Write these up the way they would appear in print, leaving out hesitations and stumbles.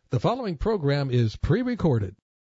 The following program is pre-recorded.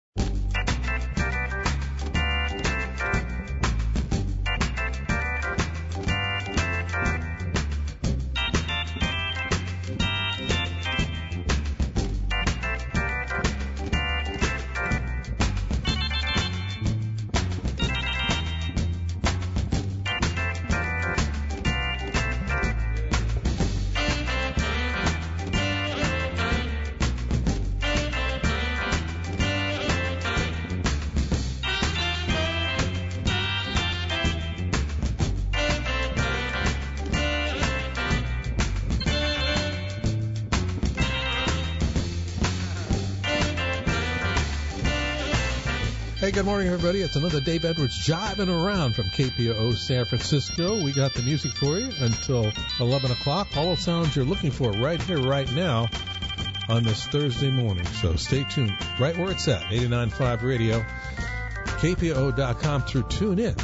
Hey, good morning, everybody. It's another Dave Edwards jiving around from KPOO San Francisco. We got the music for you until 11 o'clock. All the sounds you're looking for right here, right now on this Thursday morning. So stay tuned right where it's at, 89.5 Radio, KPOO.com through TuneIn.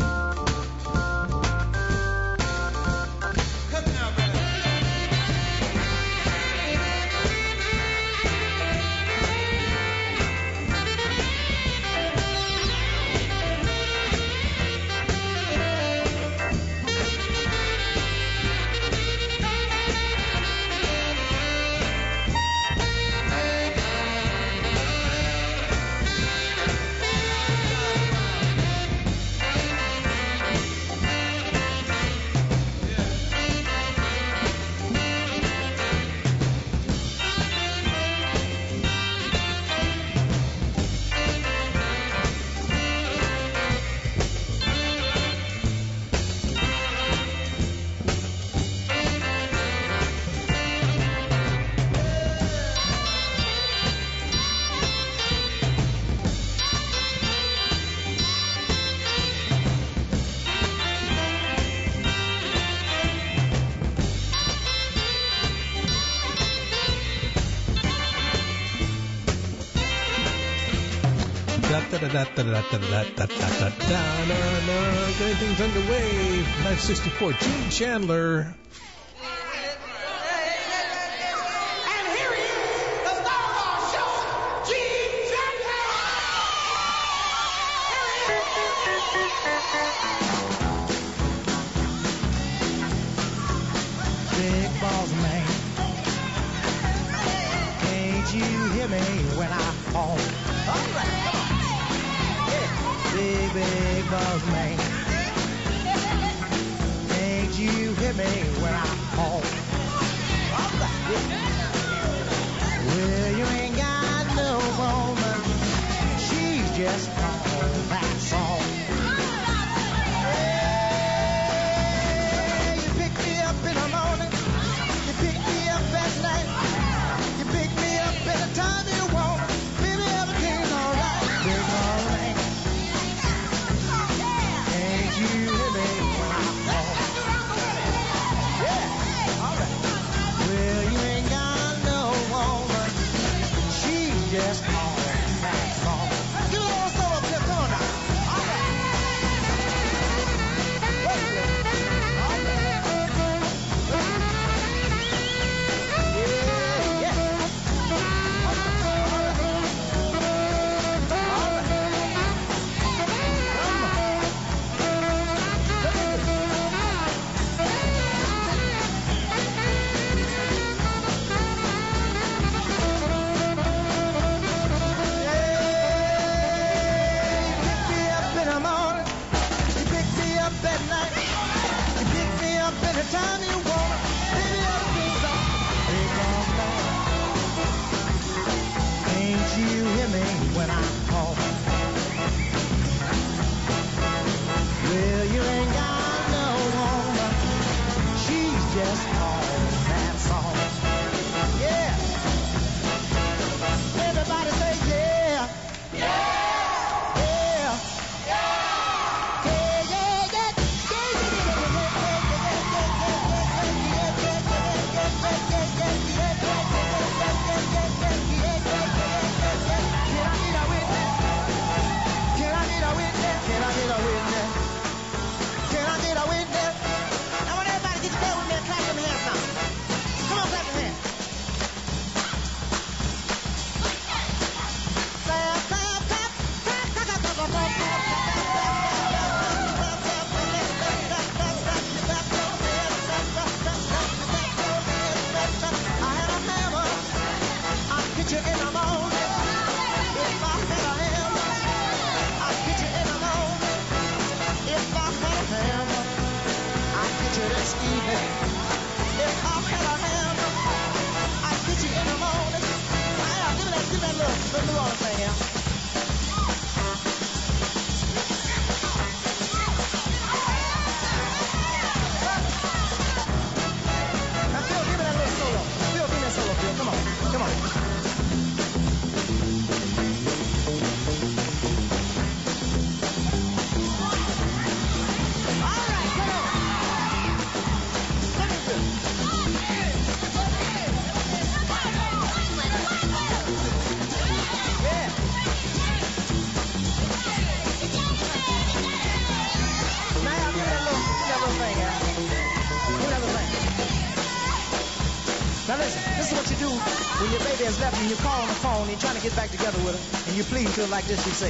Getting things underway. 964, Gene Chandler. And here he is, the star of our show, Gene Chandler. Big boss man, can't you hear me when I call? All right, come on. Big boss man, can't you hear me when I call? All right. Well, you ain't got no woman, she's just gone, that's all. Yeah, you pick me up in the morning, you pick me up at night, you pick me up anytime you want, baby, everything's alright. Big boss man, can't you hear me when I call? Yeah, all right. Well, you ain't got get you in the morning. If I had a hammer, I'd get you in the morning. If I had a hammer, I'd get you this evening. If I had a hammer, I'd get you in the morning. Give me that little New Orleans thing here. Now, Phil, give me that little solo. Phil, give me that solo, Phil. Come on. Come on. All right, come on. Let me do it. Yeah. Now, give me that little thing here. Give me that little thing. Now listen, this is what you do when your baby has left and you call on the phone and you're trying to get back together with her and you plead to her like this, you say,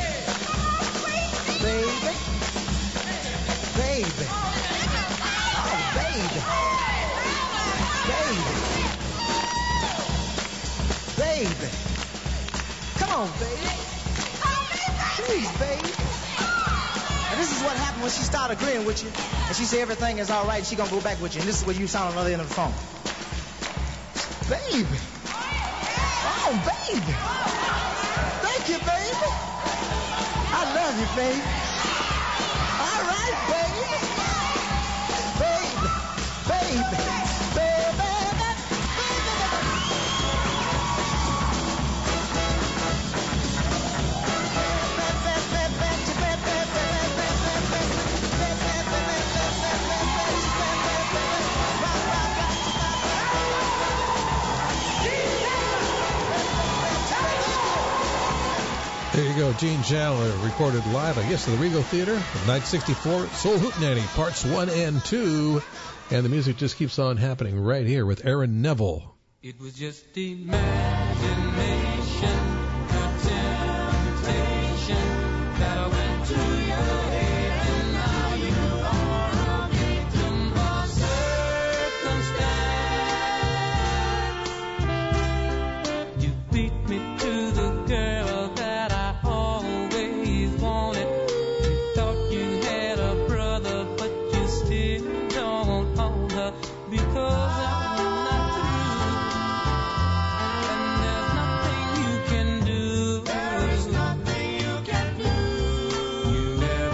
baby, baby, oh baby, baby, baby, come on baby, please baby. And this is what happened when she started agreeing with you and she said everything is all right and she's going to go back with you, and this is what you sound on the other end of the phone. Baby. Oh, baby. Thank you, baby. I love you, baby. All right, baby. Baby. Baby. There you go, Gene Chandler recorded live, I guess, at the Regal Theater, 1964, Soul Hootenanny, parts 1 and 2. And the music just keeps on happening right here with Aaron Neville. It was just imagination, a temptation that I went to your head, and now you are a victim of circumstance. You beat me to the girl that I always wanted. You thought you had a brother, but you still don't own her, because I'm not through, and there's nothing you can do. There is nothing you can do. You have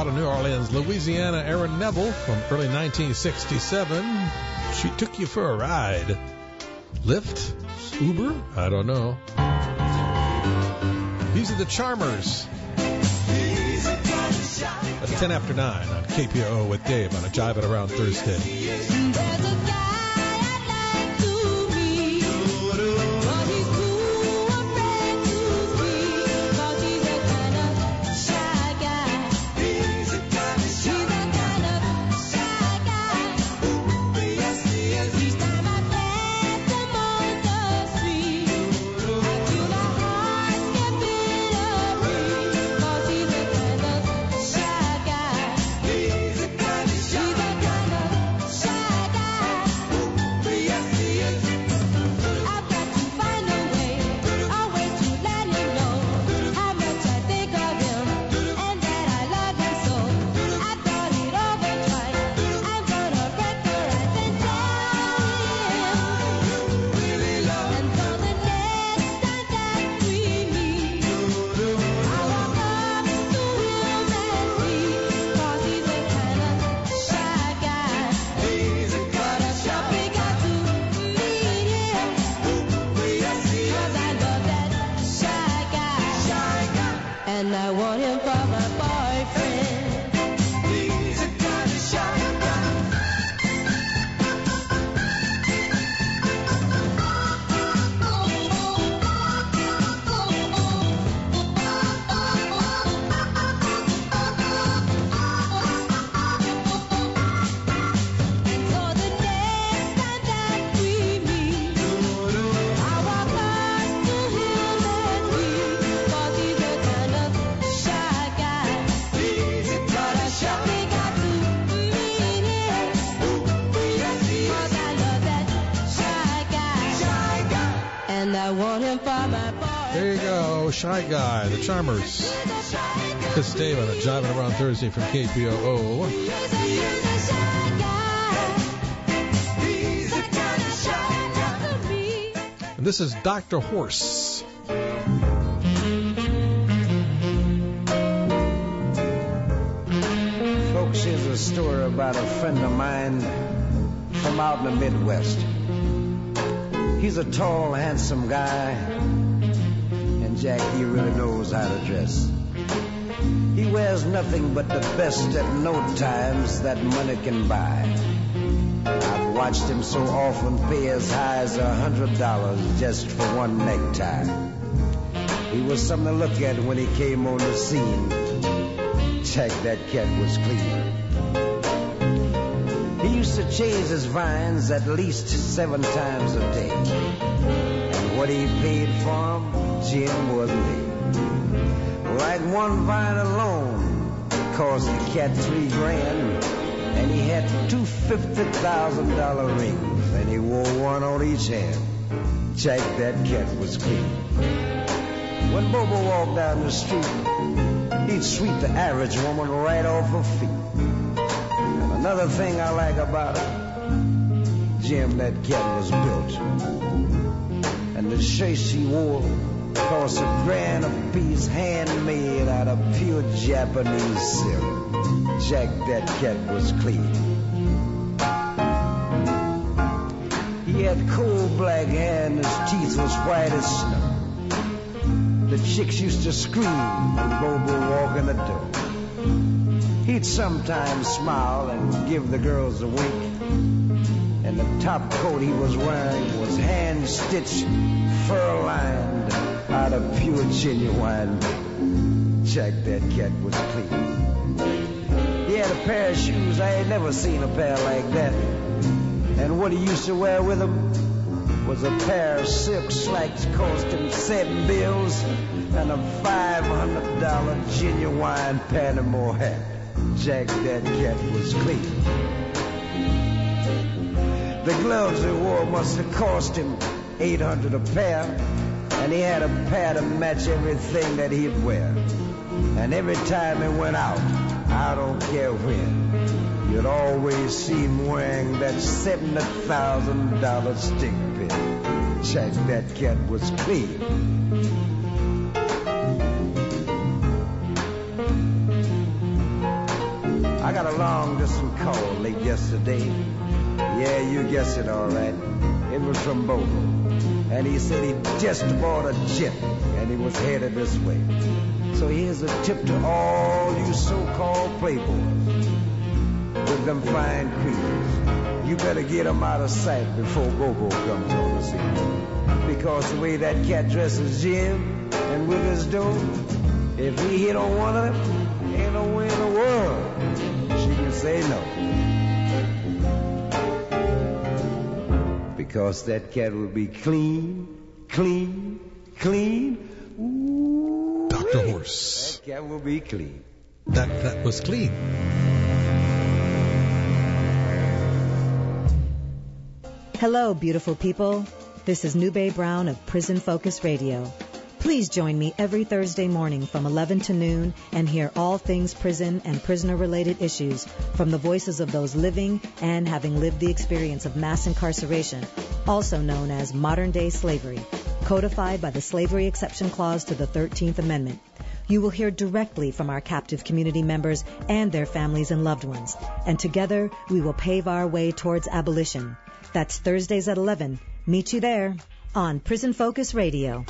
of New Orleans, Louisiana, Aaron Neville from early 1967. She Took You for a Ride. Lyft? Uber? I don't know. These are the Charmers. At 10 after 9 on KPOO with Dave on a Jive It Around Thursday. There you go, Shy Guy, the Charmers. Chris Dave on a Jiving Around Thursday from KPOO. And this is Dr. Horse. Folks, here's a story about a friend of mine from out in the Midwest. He's a tall, handsome guy, and Jack, he really knows how to dress. He wears nothing but the best at no times that money can buy. I've watched him so often pay as high as $100 just for one necktie. He was something to look at when he came on the scene. Jack, that cat was clean. He used to change his vines at least 7 times a day. And what he paid for them, Jim wasn't it. Like one vine alone cost the cat $3,000, and he had 2 $50,000 rings, and he wore one on each hand. Jack, that cat was clean. When Bobo walked down the street, he'd sweep the average woman right off her feet. And another thing I like about it, Jim, that cat was built. And the shirts he wore cost $1,000 a piece, handmade out of pure Japanese silk. Jack, that cat was clean. He had coal black hair and his teeth was white as snow. The chicks used to scream when Bobo walked in the door. He'd sometimes smile and give the girls a wink. And the top coat he was wearing was hand-stitched, fur-lined, out of pure genuine. Jack, that cat was clean. He had a pair of shoes, I ain't never seen a pair like that. And what he used to wear with them was a pair of silk slacks cost him $7 bills and a $500 genuine Panama hat. Jack, that cat was clean. The gloves he wore must have cost him $800 a pair, and he had a pair to match everything that he'd wear. And every time he went out, I don't care when, you'd always see him wearing that $70,000 stick pin. Jack, that cat was clean. long-distance call late yesterday. Yeah, you guessed it all right. It was from Bobo. And he said he just bought a jet and he was headed this way. So here's a tip to all you so-called playboys with them fine creatures. You better get them out of sight before Bobo comes on the scene. Because the way that cat dresses Jim and Wiggers do, if he hit on one of them, ain't no way in the world she can say no. Because that cat will be clean, clean, clean. Ooh, Dr. Horse. that cat will be clean. That was clean. Hello, beautiful people. This is Nube Brown of Prison Focus Radio. Please join me every Thursday morning from 11 to noon and hear all things prison and prisoner-related issues from the voices of those living and having lived the experience of mass incarceration, also known as modern-day slavery, codified by the Slavery Exception Clause to the 13th Amendment. You will hear directly from our captive community members and their families and loved ones, and together we will pave our way towards abolition. That's Thursdays at 11. Meet you there on Prison Focus Radio.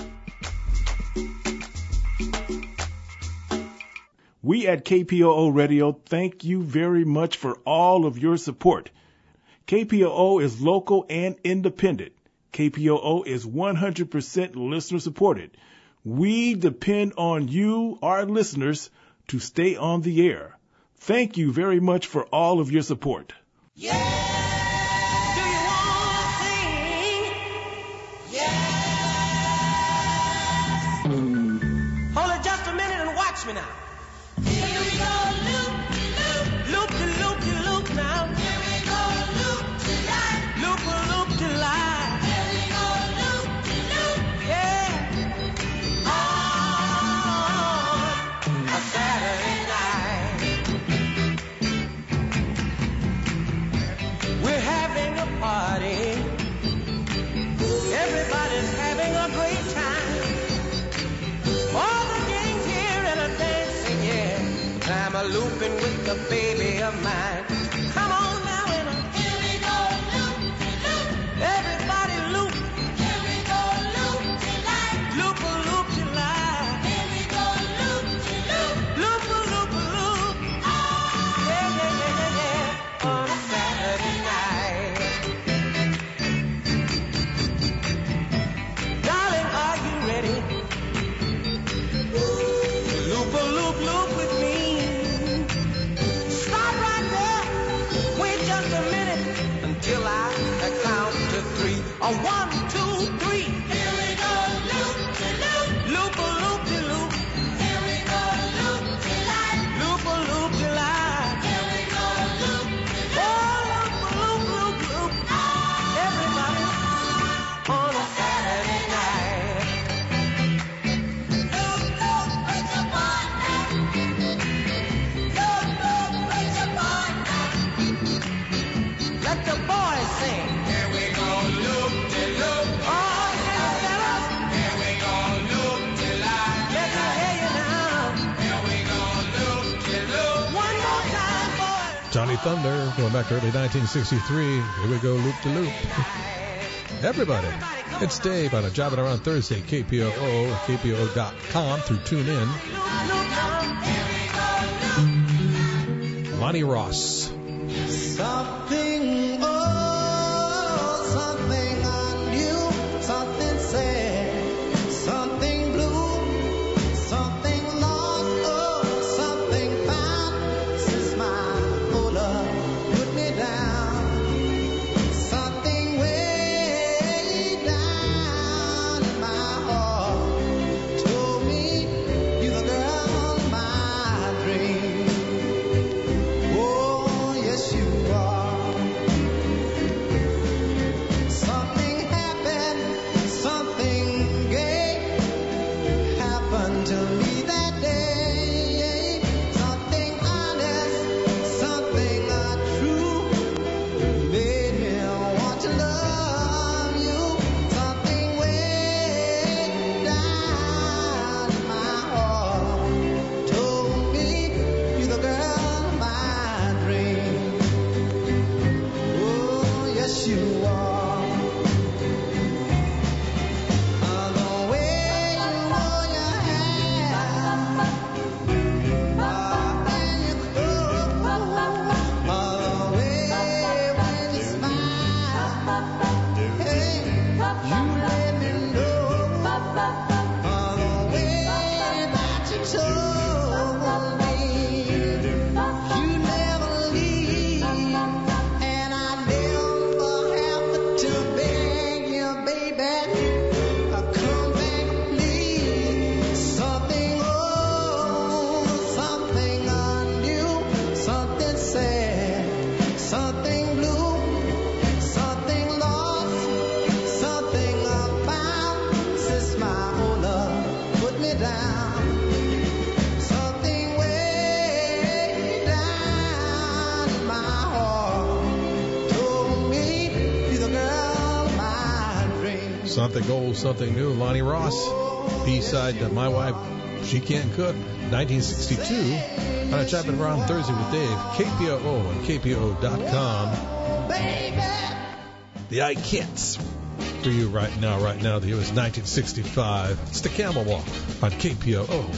We at KPOO Radio thank you very much for all of your support. KPOO is local and independent. KPOO is 100% listener supported. We depend on you, our listeners, to stay on the air. Thank you very much for all of your support. Yeah! Do you want to sing? Yeah! Hold it just a minute and watch me now. Here we go, loop, loop, loop, loop, loop now. Here we go, loop, light, loop, loop, light. Here we go, loop, loop, yeah. On a Saturday night, we're having a party. Everybody's having a great time. All the gangs here and a dancing, yeah. I'm a looping with the baby of mine. Come on now and here we go, loop, loop. Everybody loop. Here we go, loop, light. Loop, loop, light. Here we go, loop, loop. Loop, loop, loop. Yeah, yeah, yeah, yeah. On a Saturday night. Darling, are you ready? Loop, loop, loop with me. Stop right there. Wait just a minute until I count to three. A 1, 2, 3. Here we go, loop, loop, loop, loop, loop. Here we go, loop, light, loop, loop, light. Here we go, loop, oh, loop, loop, loop, loop. Everybody on a Saturday night. Loop, loop, with your partner. Loop, loop, with your partner. Let the boys sing. Here we go, loop, loop. Oh, yeah, fellas. Here we go, loop, light. Let me hear you now. Here we go, loop, loop. One more time, boys. Johnny Thunder, going back to early 1963. Here we go, loop to loop. Everybody, it's Dave on a Jobbing Around Thursday, KPOO, KPOO.com through TuneIn. Lonnie Ross. Something old, something new, something sad, something blue, something lost, oh, something found. Since my old love put me down, something way down in my heart told me you're the girl of my dreams. Oh, yes, you are. Something Old, Something New. Lonnie Ross. B-side to My Wife, She Can't Cook. 1962. On a Chopping Around Thursday with Dave. KPOO and KPOO.com. The I-Cats for you right now. Right now, the year is 1965. It's the Camel Walk on KPOO.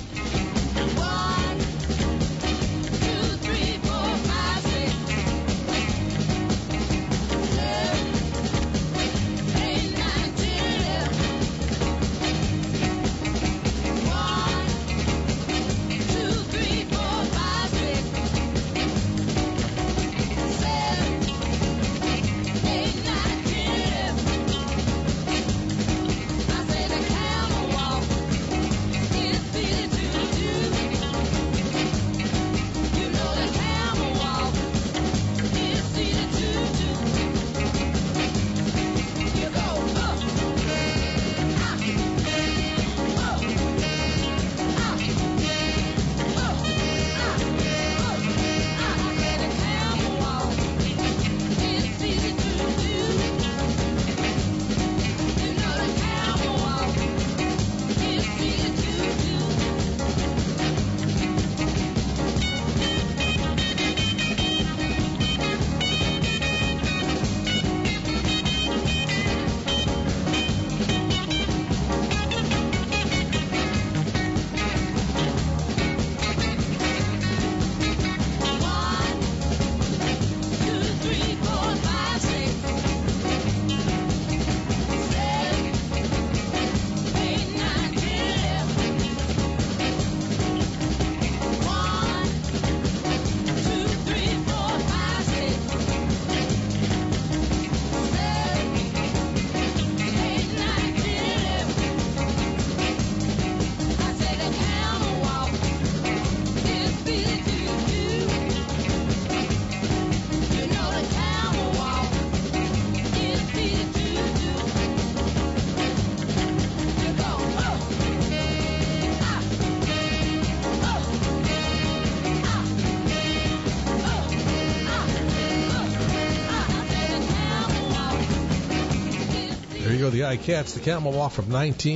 The I-Cats, the Camel Walk from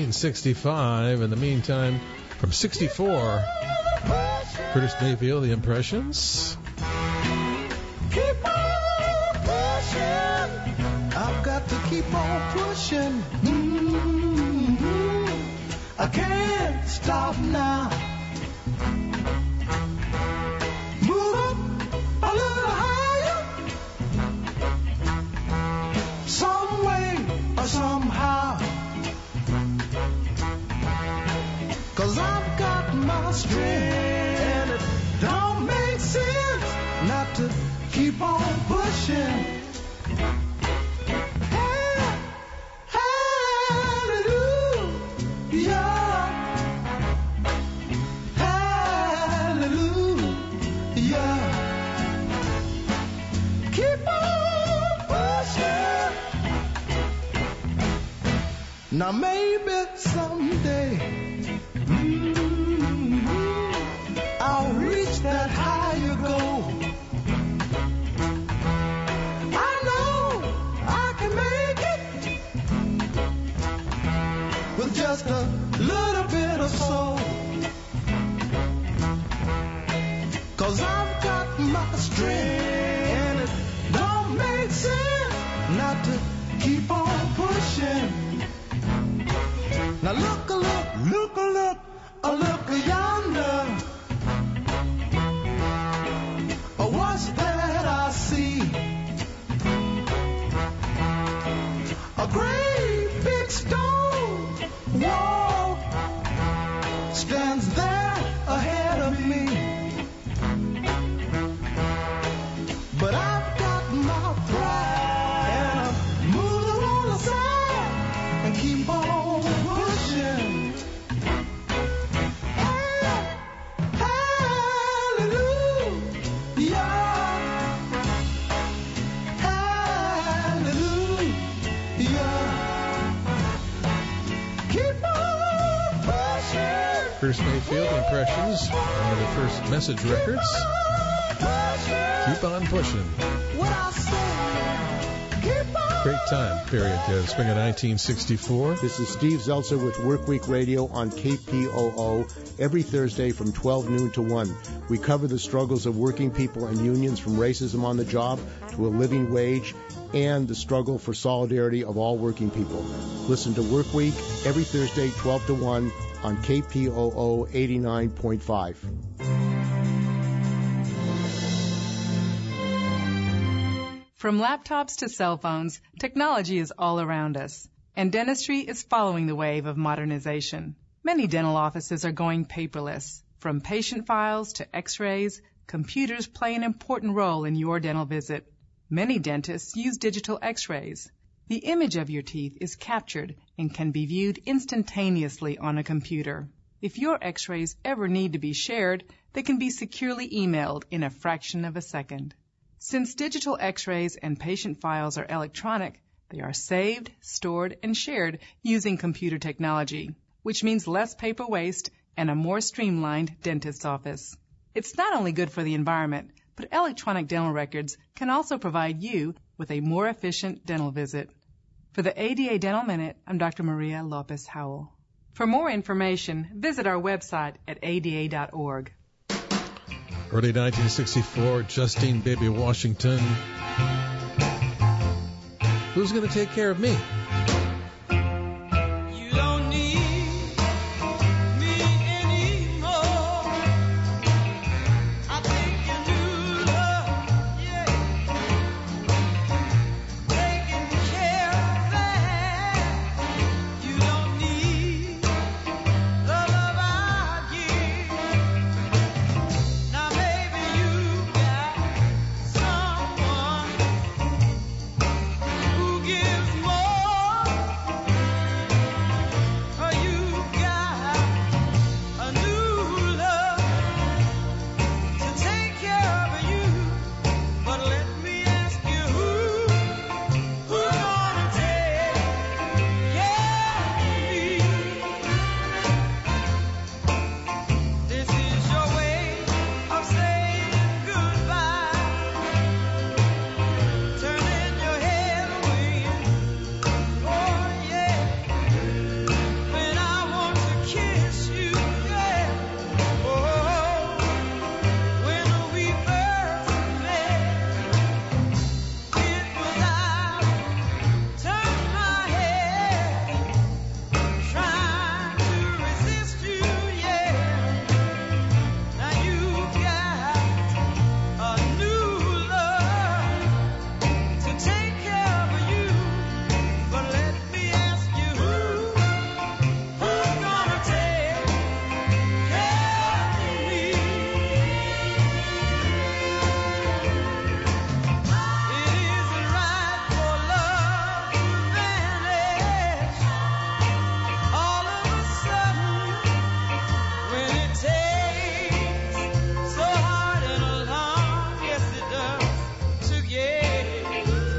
1965. In the meantime, from 64, Curtis Mayfield, The Impressions. Keep on pushing. I've got to keep on pushing. I can't stop now. Move up a little higher. Some way or somehow. 'Cause I've got my strength, and it don't make sense not to keep on pushing. Now maybe someday I'll reach that higher goal. I know I can make it with just a little bit of soul. 'Cause I've got my strength, and it don't make sense not to keep on pushing. Now look yonder. What's that I see? A great big stone wall stands there ahead of me. But I've got my pride, and I'm moving on the side and keep on pushing. Curtis Mayfield, Impressions, one of the first Message records. Keep on pushing. What I say, keep on. Great time period there, the spring of 1964. This is Steve Zeltzer with Workweek Radio on KPOO every Thursday from 12 noon to 1. We cover the struggles of working people and unions, from racism on the job to a living wage, and the struggle for solidarity of all working people. Listen to Workweek every Thursday 12 to 1 on KPOO 89.5. From laptops to cell phones, technology is all around us, and dentistry is following the wave of modernization. Many dental offices are going paperless. From patient files to x-rays, computers play an important role in your dental visit. Many dentists use digital x-rays. The image of your teeth is captured and can be viewed instantaneously on a computer. If your x-rays ever need to be shared, they can be securely emailed in a fraction of a second. Since digital x-rays and patient files are electronic, they are saved, stored, and shared using computer technology, which means less paper waste and a more streamlined dentist's office. It's not only good for the environment, but electronic dental records can also provide you with a more efficient dental visit. For the ADA Dental Minute, I'm Dr. Maria Lopez Howell. For more information, visit our website at ada.org. Early 1964, Justine Baby Washington. Who's going to take care of me? You don't need me anymore. I think you knew love, yeah. Taking care of that. You don't need the love I give. Now maybe you got someone who gives more. Or you got a new love to take care of you. But let me ask you, who's gonna take care of me? This is your way of saying goodbye, turning your head away. Oh yeah, when I want to kiss you, yeah. Oh, when we first met, it was I turned my head, trying to resist you, yeah. Now you've got a new love to take care of you. But let me ask you, who's gonna take care of me? It isn't right for love to vanish all of a sudden when it takes so hard and long, yes it does, to get.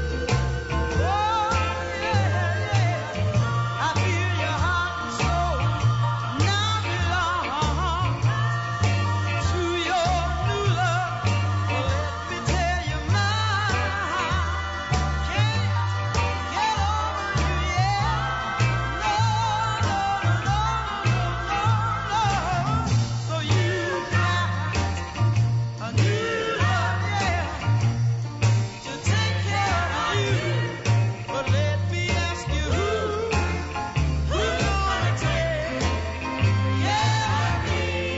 Oh yeah, I feel your heart and soul now belong to your new love. Well, let me tell you, mine can't get over you, yeah. No. So you got a new love, yeah, to take care of you. But let me ask you, who's gonna take care of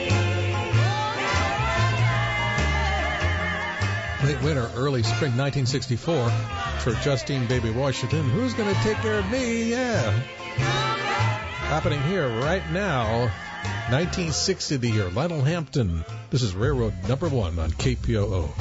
me? Late winter, early spring 1964 for Justine Baby Washington. Who's going to take care of me? Yeah. Happening here right now. 1960, the year. Lionel Hampton. This is Railroad number 1 on KPOO.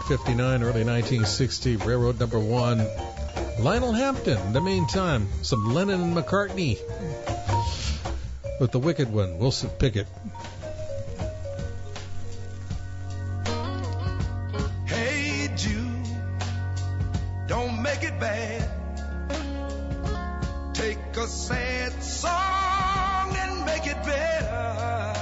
1959, early 1960, Railroad number 1. Lionel Hampton. In the meantime, some Lennon and McCartney with the wicked one, Wilson Pickett. Hey Jude, don't make it bad. Take a sad song and make it better.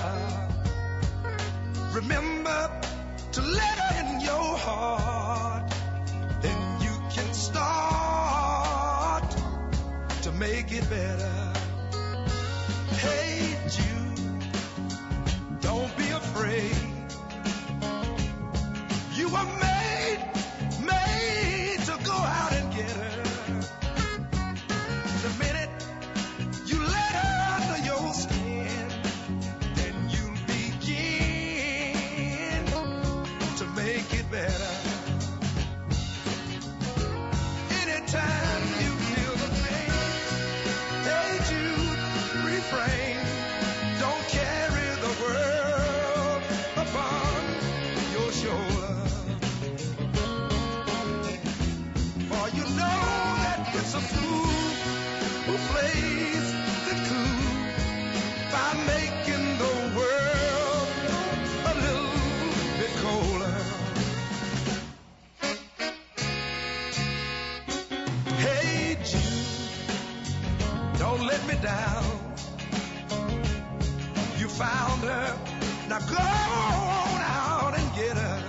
Remember to let her in your heart, then you can start to make it better. Hey Jude, don't be afraid. You were made to go out and get her. The minute you let her under your skin, then you'll begin to make it better. Anytime you feel the pain, hey Jude, refrain. Don't carry the world upon your shoulder. For you know that it's a fool who plays the cool by making the world a little bit colder. Hey Jude, don't let me down. You found her, now go on out and get her.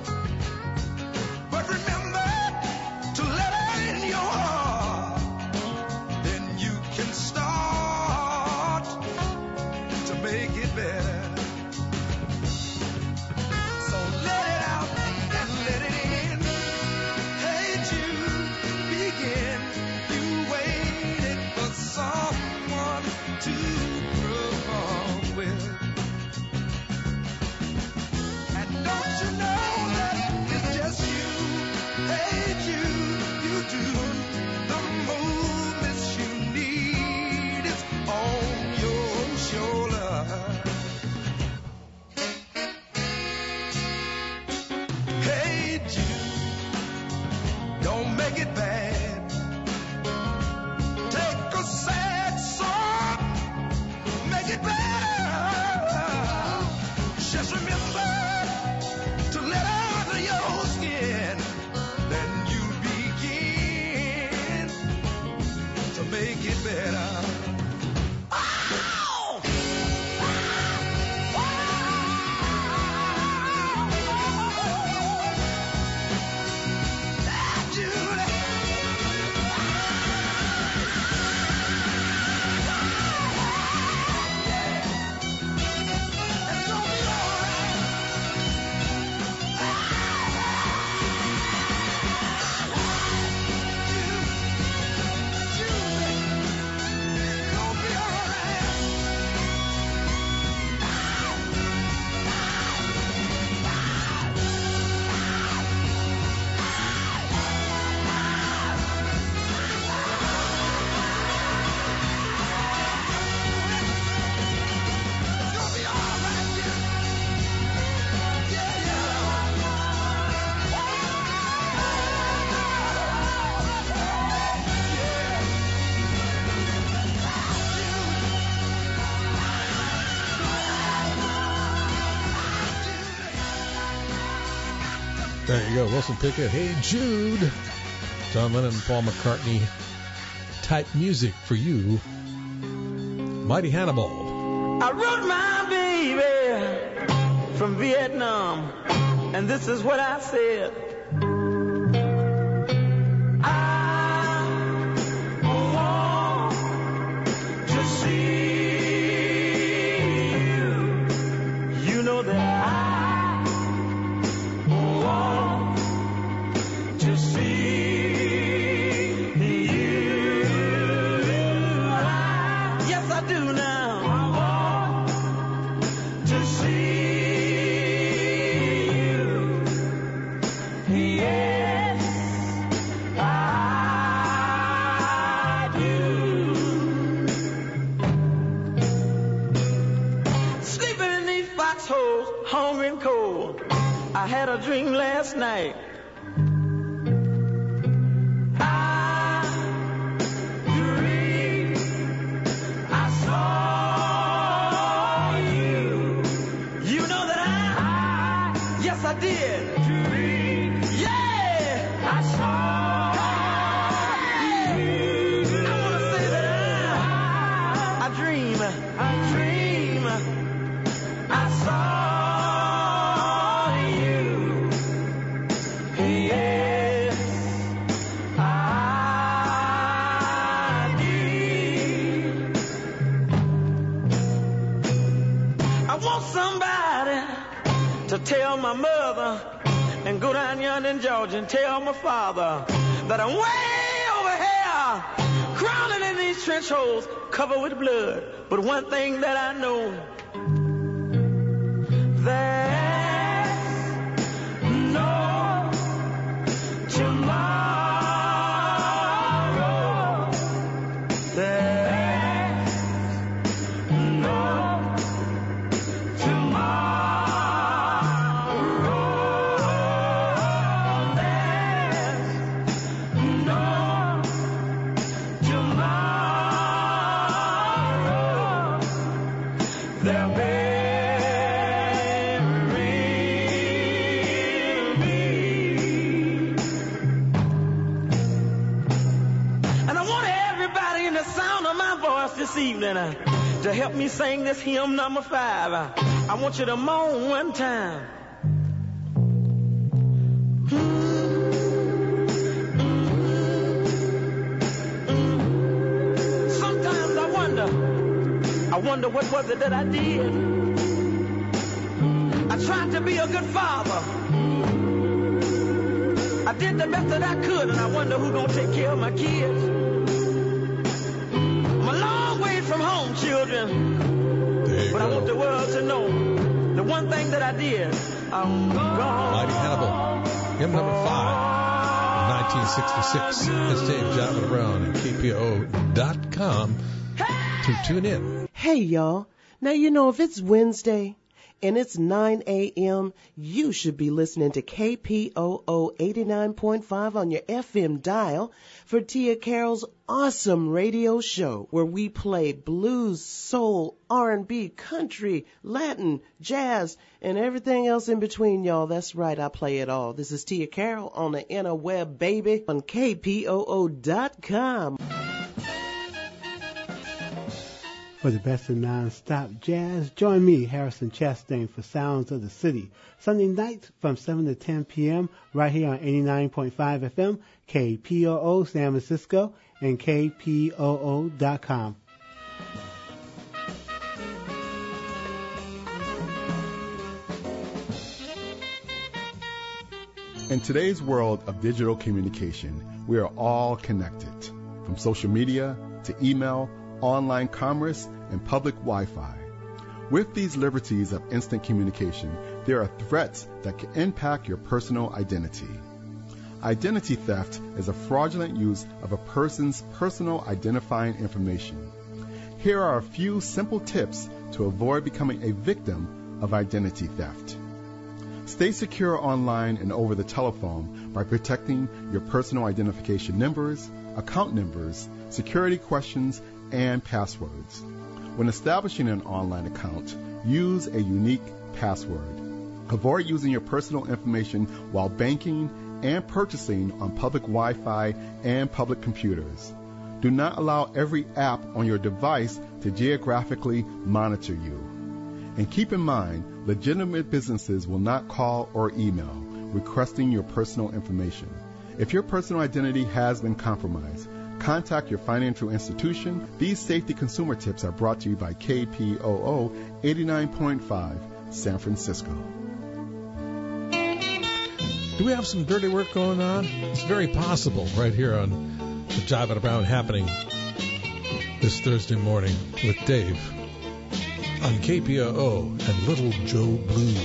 But remember to let her in your heart, then you can start to make it better. So let it out and let it in. Hey Jude, begin. You waited for someone to perform with. And don't you know that it's just you? Hey Jude, you do the movements you need. It's on your shoulder. Hey Jude, don't make it bad. Take a sad song, make it better. Just remember to let under your skin, then you begin to make it better. Ow! Ah, Julie. It's gonna be all right. Julie, gonna be all right. It's gonna be all right, Julie. Yeah, There you go, Wilson Pickett. Hey Jude. John Lennon and Paul McCartney type music for you. Mighty Hannibal. I wrote my baby from Vietnam, and this is what I said. I want to see you. You know that I want to see you. Yes, I do now. I want to see you. Yes, I do. Sleeping beneath foxholes, hungry and cold. I had a dream last night to tell my mother and go down yonder in Georgia and tell my father that I'm way over here, crawling in these trench holes covered with blood. But one thing that I know, there's no tomorrow. There's no tomorrow. There's no tomorrow. They'll bury me. And I want everybody in the sound of my voice this evening to help me sing this hymn number 5. I want you to moan one time. Sometimes I wonder what was it that I did. I tried to be a good father. I did the best that I could, and I wonder who's gonna take care of my kids. I'm a long way from home, children. But I want the world to know the one thing that I did. I'm gone. Mighty Hannibal, hymn number 5, 1966. It's Dave Javin Brown at KPO.com to tune in. Hey, y'all. Now, you know, if it's Wednesday and it's 9 a.m., you should be listening to KPOO 89.5 on your FM dial for Tia Carroll's awesome radio show where we play blues, soul, R&B, country, Latin, jazz, and everything else in between, y'all. That's right, I play it all. This is Tia Carroll on the interweb, baby, on KPOO.com. For the best of non-stop jazz, join me, Harrison Chastain, for Sounds of the City. Sunday nights from 7 to 10 p.m. right here on 89.5 FM, KPOO San Francisco, and KPOO.com. In today's world of digital communication, we are all connected. From social media to email, online commerce, and public Wi-Fi. With these liberties of instant communication, there are threats that can impact your personal identity. Identity theft is a fraudulent use of a person's personal identifying information. Here are a few simple tips to avoid becoming a victim of identity theft. Stay secure online and over the telephone by protecting your personal identification numbers, account numbers, security questions, and passwords. When establishing an online account, use a unique password. Avoid using your personal information while banking and purchasing on public Wi-Fi and public computers. Do not allow every app on your device to geographically monitor you. And keep in mind, legitimate businesses will not call or email requesting your personal information. If your personal identity has been compromised, contact your financial institution. These safety consumer tips are brought to you by KPOO 89.5 San Francisco. Do we have some dirty work going on? It's very possible right here on the Javin Brown happening this Thursday morning with Dave on KPOO and Little Joe Blue.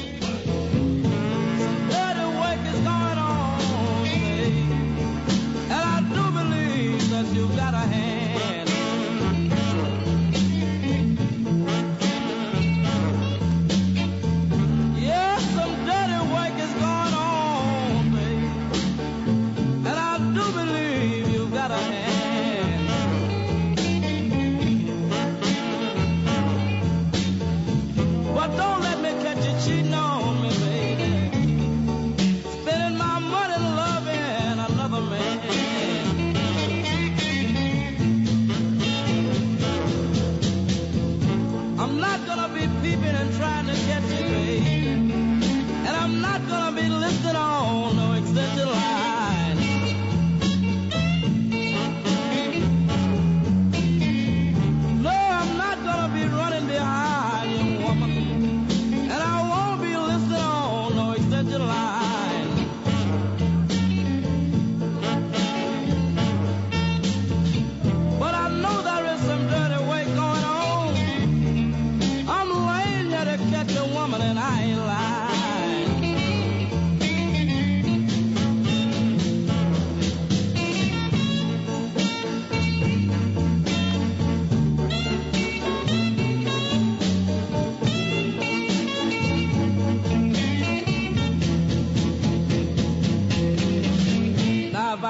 You got a hand. Yes, some dirty work is going on, babe. And I do believe you got a hand. But don't let me catch you cheating on me, baby. Spending my money loving another man.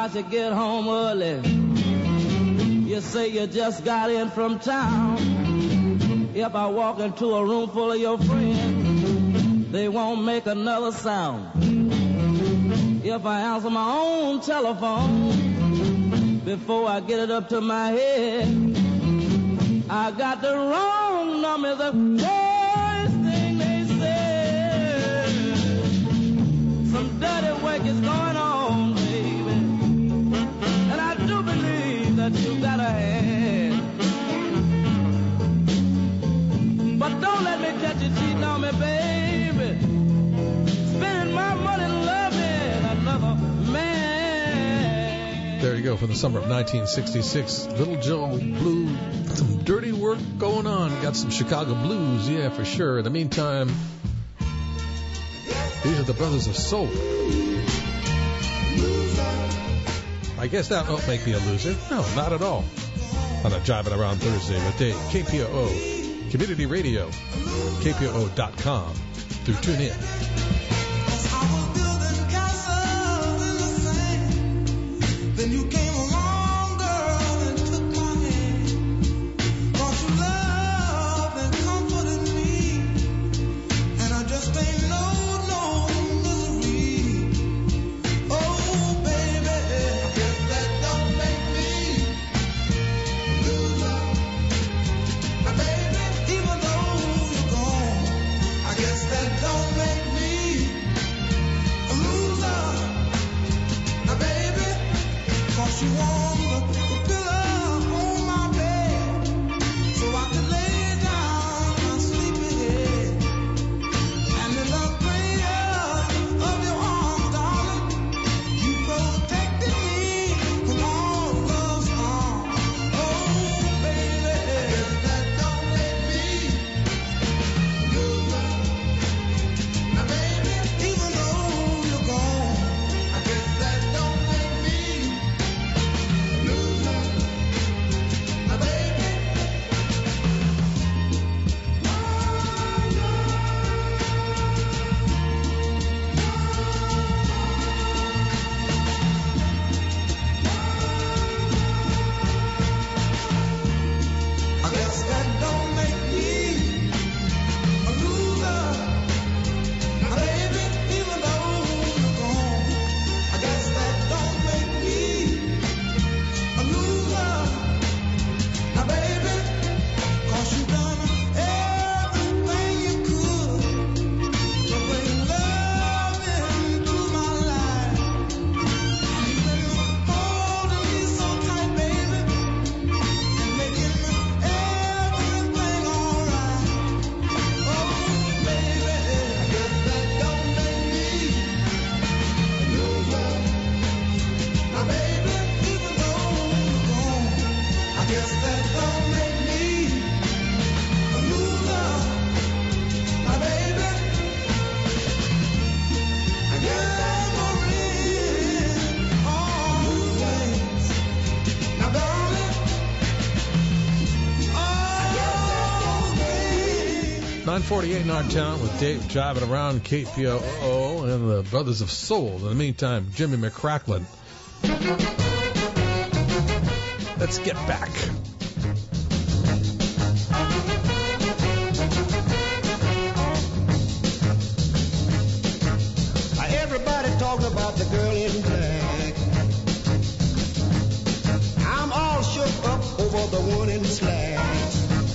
about to get home early. You say you just got in from town. If I walk into a room full of your friends, they won't make another sound. If I answer my own telephone before I get it up to my head, I got the wrong number. The first thing they say, some dirty work is going on, baby, and I do believe that you got a hand. But don't let me catch you cheating on me, baby, spending my money loving another man. There you go, from the summer of 1966. Little Joe Blue, some dirty work going on. Got some Chicago blues, yeah, for sure. In the meantime, these are the Brothers of Soul. I guess that won't make me a loser. No, not at all. On a Jiving Around Thursday with Dave. KPOO Community Radio, KPOO.com, through TuneIn. Then you came along, girl, and took my hand. Brought you love and comforted me. And I just ain't no misery. Oh, baby, I guess that don't make me lose love. Now, baby, even though you're gone, I guess that don't make me lose love. Now, baby, 'cause you warm the pillow on my bed, so I could lay down my sleepy head. And in the prayer of your arms, darling, you protected me from all love's harm. Oh, baby, I guess that don't make me lose love. Now, baby, even though you're gone, I guess that don't make me lose love. Now, baby, I guess that don't make me a loser. Now, baby, even though you're gone, I guess that don't make me a loser. Now, baby, 'cause you done everything you could to bring love into my life. You've been holding me so tight, baby, and making everything alright. Oh, baby, I guess that don't make me lose love. Now, baby, even though you're gone, I guess that don't make me a loser. Now, baby, I guess memories always. Now, darling, always. 948 in our town with Dave Jiving Around, KPOO, and the Brothers of Soul. In the meantime, Jimmy McCracklin. Let's get back. Everybody talking about the girl in black. I'm all shook up over the one in slacks.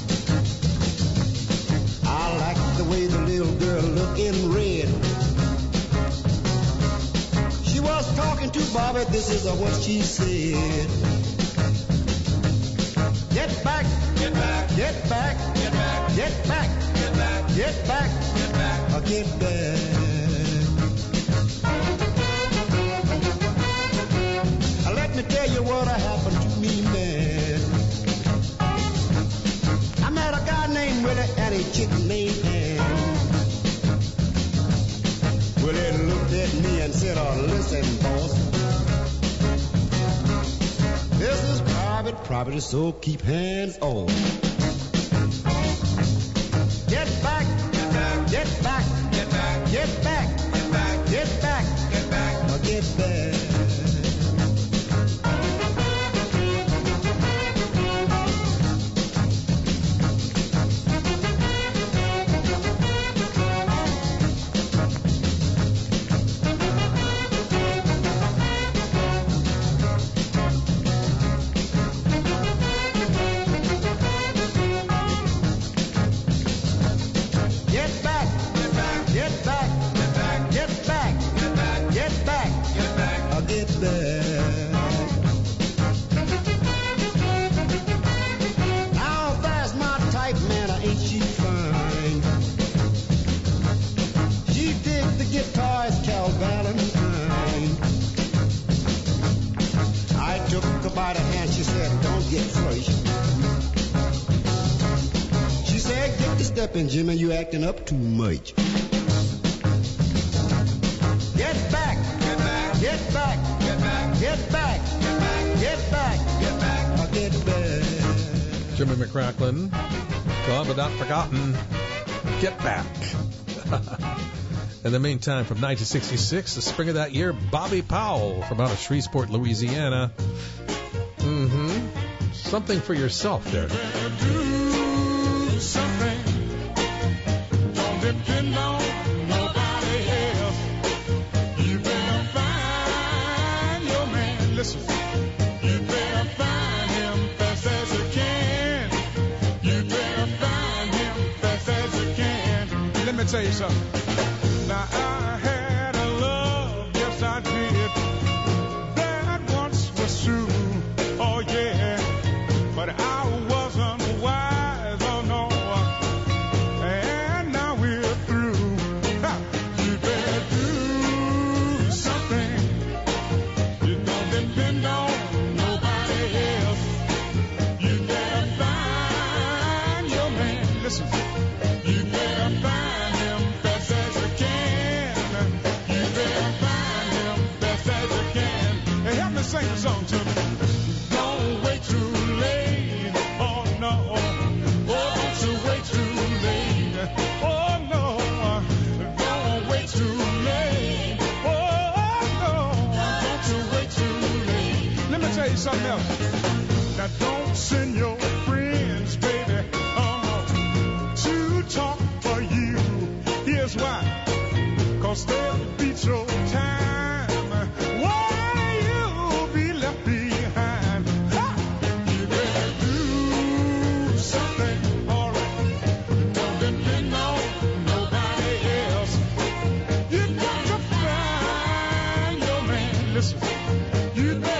I like the way the little girl look in red. She was talking to Bobby, this is what she said. Get back, get back, get back, get back, get back, get back, get back, get back, get back. Let me tell you what happened to me, man. I met a guy named Willie and a chick named Ann. Willie looked at me and said, oh, listen, boss. This is private property, so keep hands on. Get back, get back, get back, get back, get back, get back, get back, get back, get back. get first. She said, get the stepping, Jimmy, you acting up too much. Get back, get back, get back, get back, get back, get back, get back, get back, get back. Jimmy McCracklin, gone but not forgotten. Get back. In the meantime, from 1966, the spring of that year, Bobby Powell from out of Shreveport, Louisiana. Something for yourself there. Do something. Don't depend on nobody else. You better find your man. Listen. You better find him fast as you can. You better find him fast as you can. Let me tell you something. Now I had a love, yes I did. That once was true. Oh yeah. But I wasn't wise, oh no, and now we're through. Ha. You better do something. You don't depend on nobody else. You better find your man. Listen, you better find him fast as you can. You better find him fast as you can. Hey, help me sing a song to me. Don't wait too late. Something else. Now don't send your friends, baby, to talk for you. Here's why. 'Cause they'll beat your time while you'll be left behind. Ha! You better do something, all right. Don't depend on nobody else. You got to find your man. Listen, you better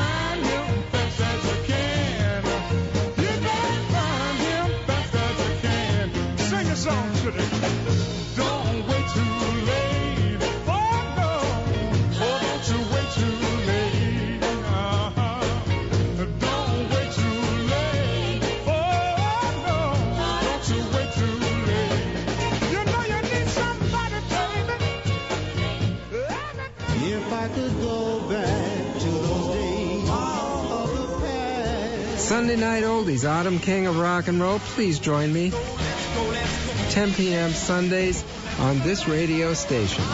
don't wait too late. Oh no. Oh, don't you wait too late. Don't wait too late. Oh no. Don't you wait too late. You know you need somebody, baby. If I could go back to those days of the past. Sunday Night Oldies, Autumn King of Rock and Roll. Please join me. 10 p.m. Sundays on this radio station.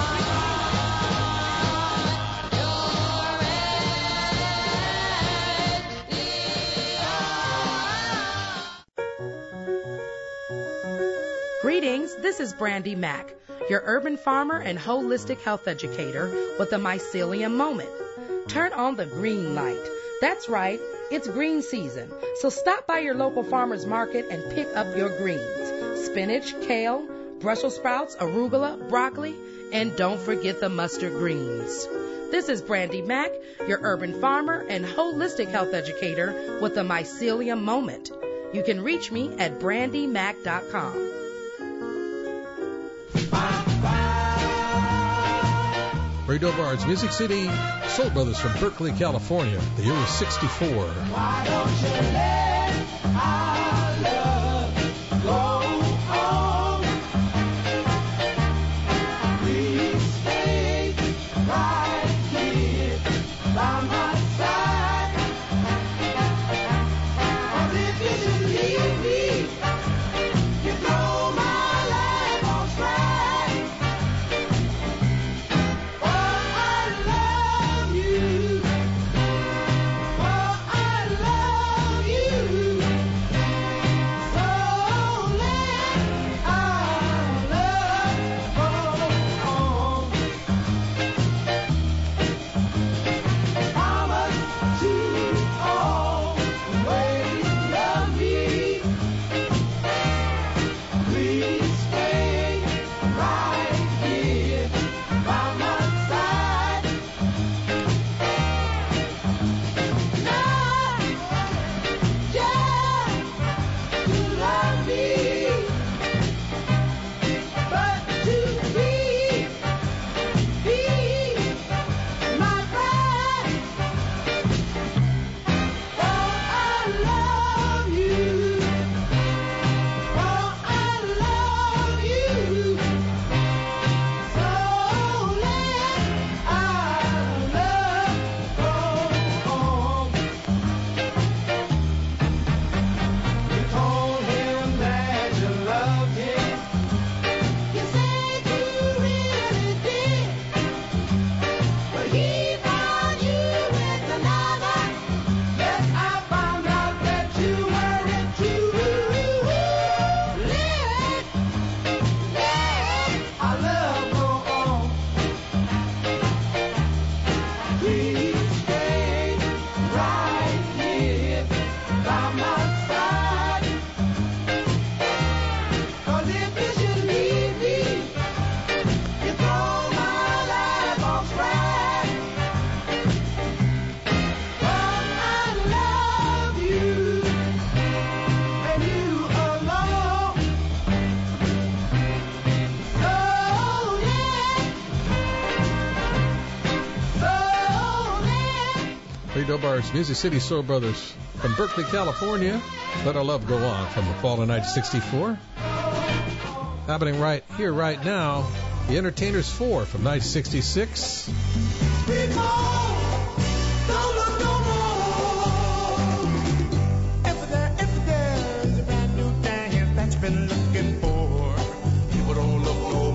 Greetings, this is Brandy Mack, your urban farmer and holistic health educator with the Mycelium Moment. Turn on the green light. That's right, it's green season, so stop by your local farmer's market and pick up your greens. Spinach, kale, Brussels sprouts, arugula, broccoli, and don't forget the mustard greens. This is Brandy Mack, your urban farmer and holistic health educator with the Mycelium Moment. You can reach me at brandymack.com. Ray Dobards, Music City Soul Brothers from Berkeley, California. The year was 64. Why don't you let our love go on? Please stay right here by my side. 'Cause if you should leave me, you throw my life on track. Oh, I love you. Oh, I love you. Stars, Music City Soul Brothers from Berkeley, California. Let Our Love Go On from the fall of 1964. Happening right here, right now, The Entertainers 4 from 1966. If there's a brand new dance that you've been looking for, people don't look no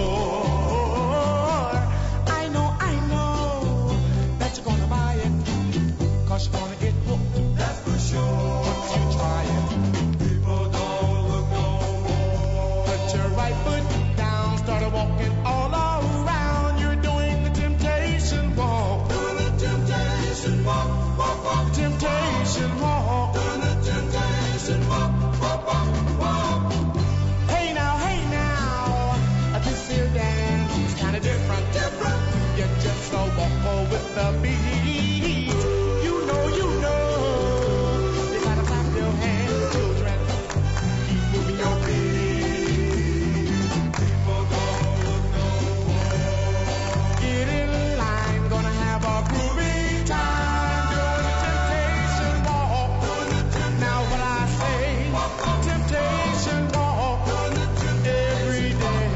more. I know that you're gonna buy it, 'cause you're gonna get hooked, that's for sure. Once you try it, people don't look no more. Put your right foot down, start walking all around. You're doing the temptation walk. Doing the temptation walk, walk, walk. Temptation walk. Doing the temptation walk, walk, walk, walk. Hey now, this here dance is kinda different. You just so walk with the beat. You know, you gotta clap your hands, children. Keep moving your feet. People don't look no more. Get in line, gonna have a groovy time. Doing the temptation walk. Now what I say, temptation walk. Every day.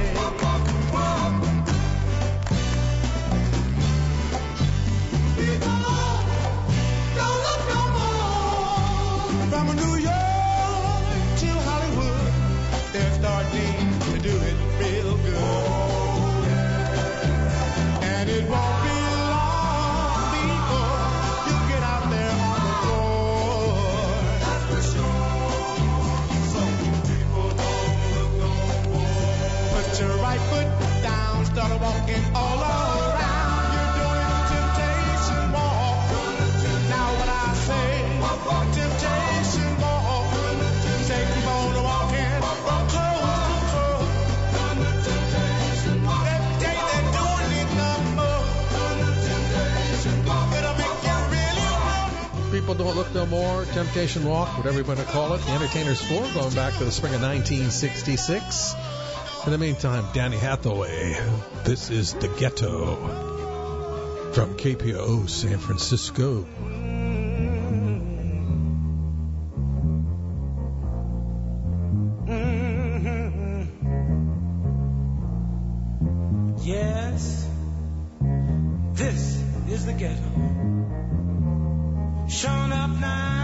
From New York to Hollywood, they're starting to do it real good. And it won't be long before you get out there on the floor. That's for sure. So people don't look no more. Put your right foot down, start walking all around. You're doing the temptation walk. Now what I say, temptation walk. Say keep on walking from coast to coast. Every day they're doing it no more. It'll make you really want. People Don't Look No More, Temptation Walk, whatever you want to call it. The Entertainers 4, going back to the spring of 1966. In the meantime, Danny Hathaway, this is The Ghetto from KPOO San Francisco. Yes, this is the ghetto. Showing up now.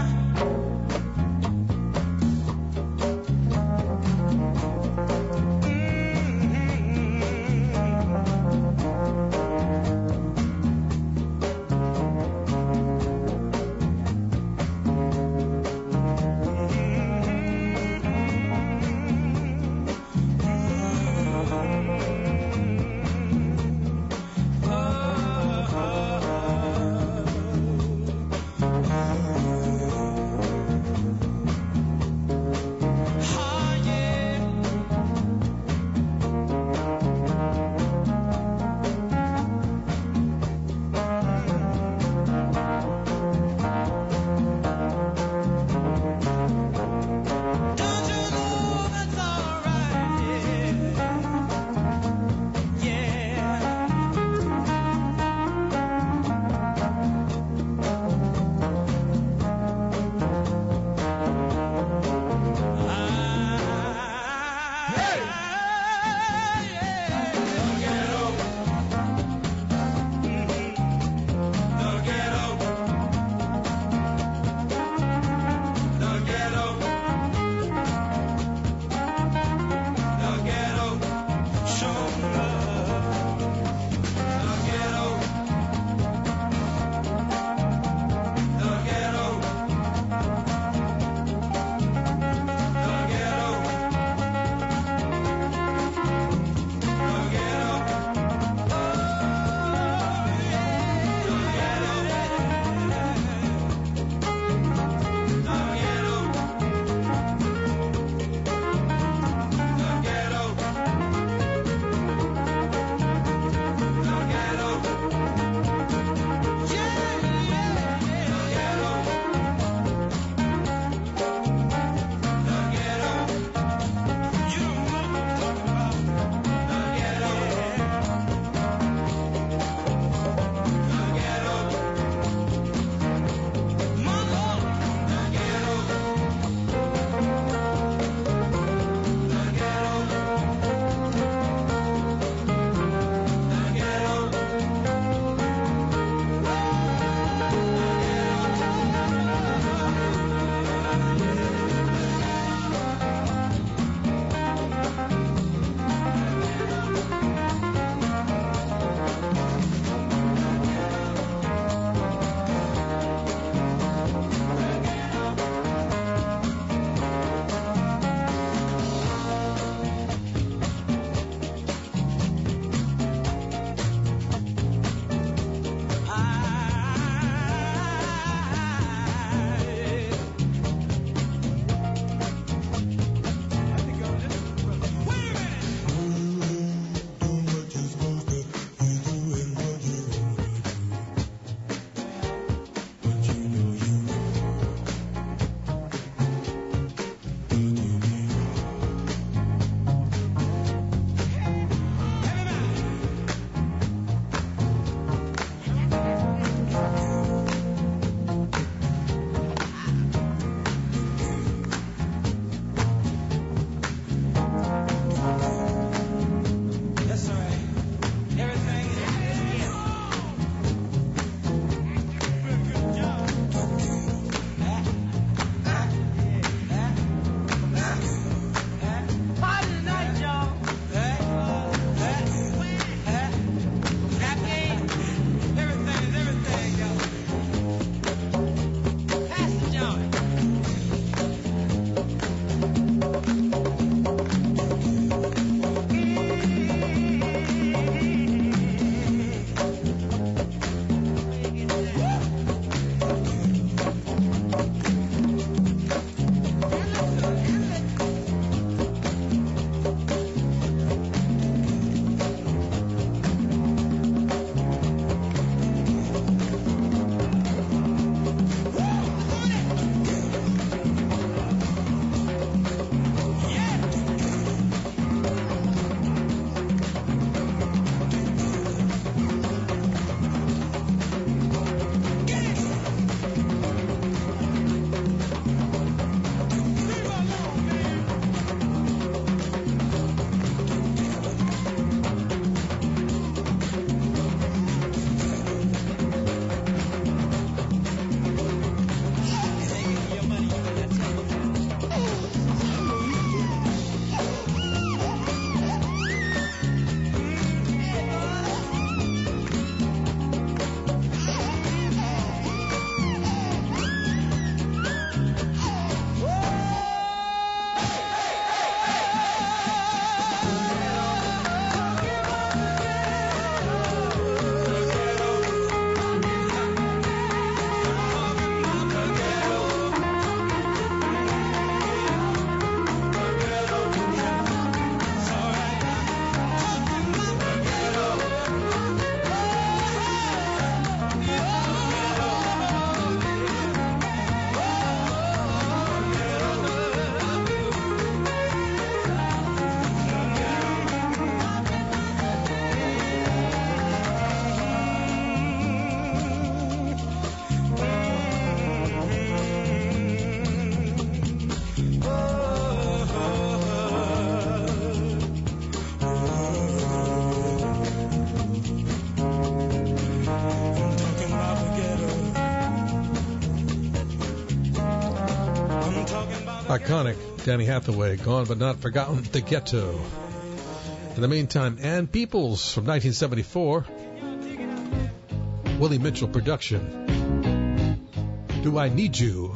Iconic Danny Hathaway, Gone But Not Forgotten, The Ghetto. In the meantime, Ann Peoples from 1974, Willie Mitchell production, Do I Need You?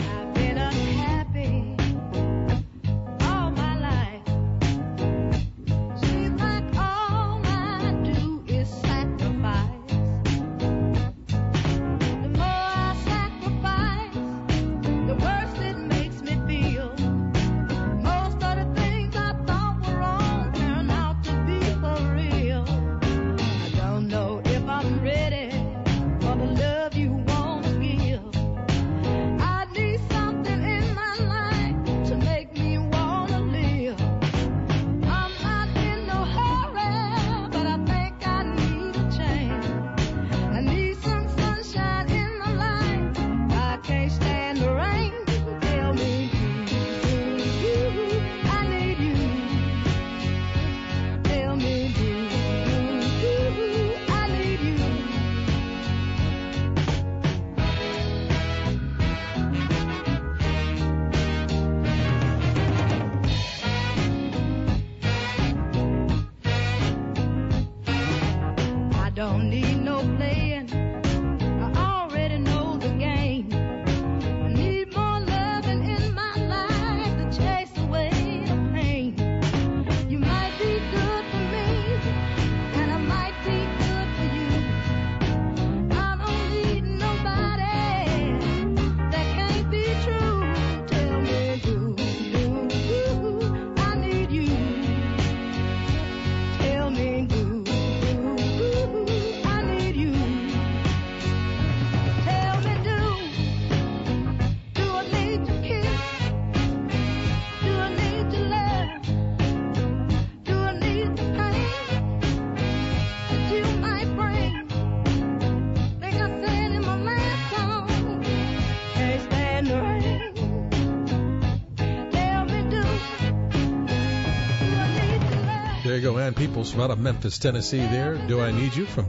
There you go, Ann Peoples from out of Memphis, Tennessee there. Do I Need You from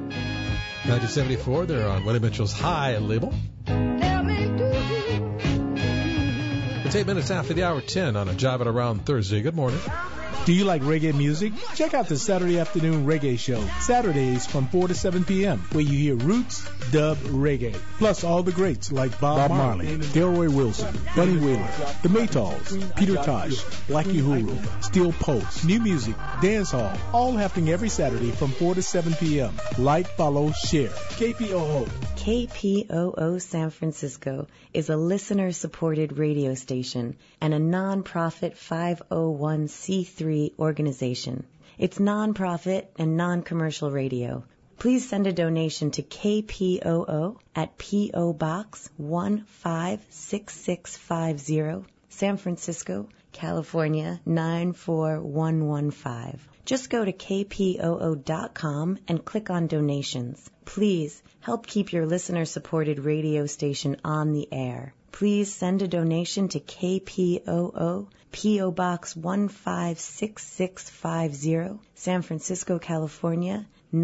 1974. They're on Willie Mitchell's High label. It's 8 minutes after the hour 10 on a Jiving Around Thursday. Good morning. Do you like reggae music? Check out the Saturday Afternoon Reggae Show, Saturdays from 4 to 7 p.m., where you hear roots, dub, reggae, plus all the greats like Bob Marley, Delroy Wilson, Bunny Wheeler, The Maytals, Peter Tosh, Black Uhuru, Steel Pulse, new music, dance hall, all happening every Saturday from 4 to 7 p.m. Like, follow, share. KPOO. KPOO San Francisco is a listener-supported radio station and a non-profit 501c3 organization. It's non-profit and non-commercial radio. Please send a donation to KPOO at P.O. Box 156650, San Francisco, California 94115. Just go to kpoo.com and click on donations. Please help keep your listener-supported radio station on the air. Please send a donation to KPOO, P.O. Box 156650, San Francisco, California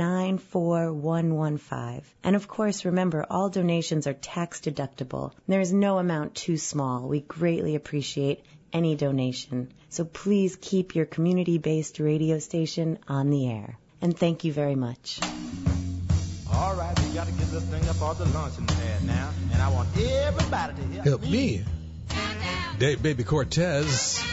94115. And of course, remember, all donations are tax deductible. There is no amount too small. We greatly appreciate any donation. So please keep your community-based radio station on the air. And thank you very much. All right, we got to get this thing up on the launching pad now, and I want everybody to help me. Dave Baby Cortez.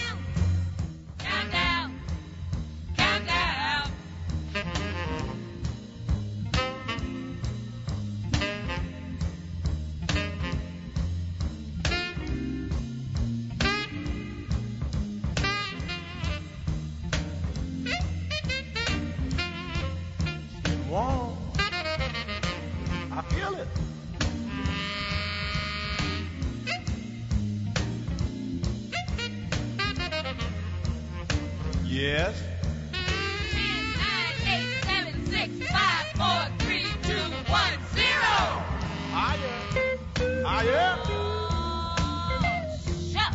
Yes. 10, 9, 8, 7, 6, 5, 4, 3, 2, 1, 0. Higher. Higher. Shut.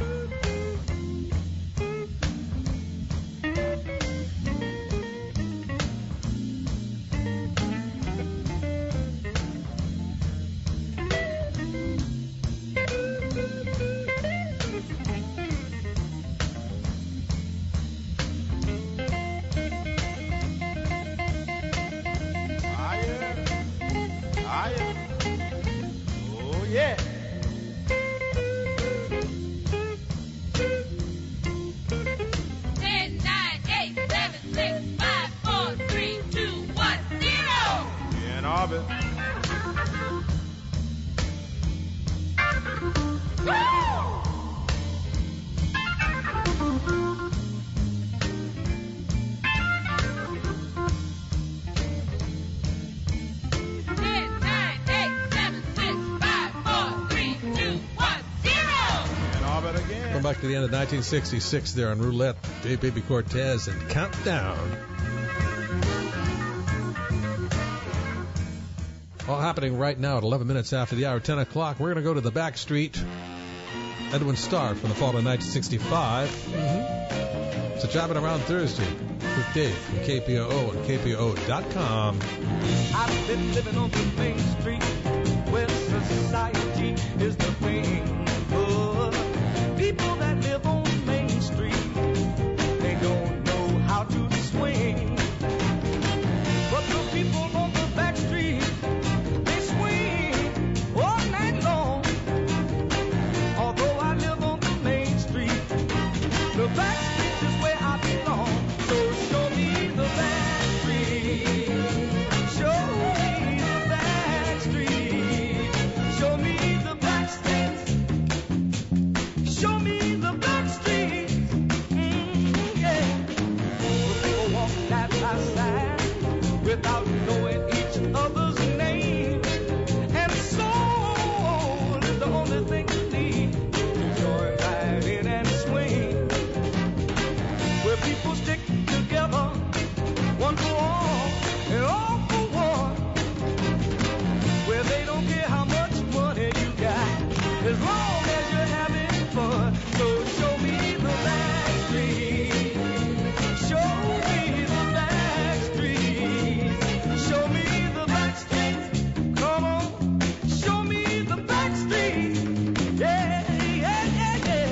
back to the end of 1966 there on Roulette, Dave Baby Cortez and Countdown. All happening right now at 11 minutes after the hour, 10 o'clock. We're going to go to the back street. Edwin Starr from the fall of 1965. So Driving Around Thursday with Dave from KPOO and KPOO.com. I've been living on the main street where society is the thing. Oh, people that live on Main Street, they don't know how to swing. But the people on the back street, they swing all night long. Although I live on the Main Street, the back street is where I belong. So show me the back street. Show me the back street. Show me the back street. Show me the back street. Yeah. People walk side by side without knowing each other's name. And soul is the only thing you need to join right in and swing. Where people stick together, one for all and all for one. Where they don't care how much money you got, as long as you're having fun. So show me the back street. Show me the back street. Show me the back street. Come on, show me the back street. Yeah, yeah, yeah, yeah.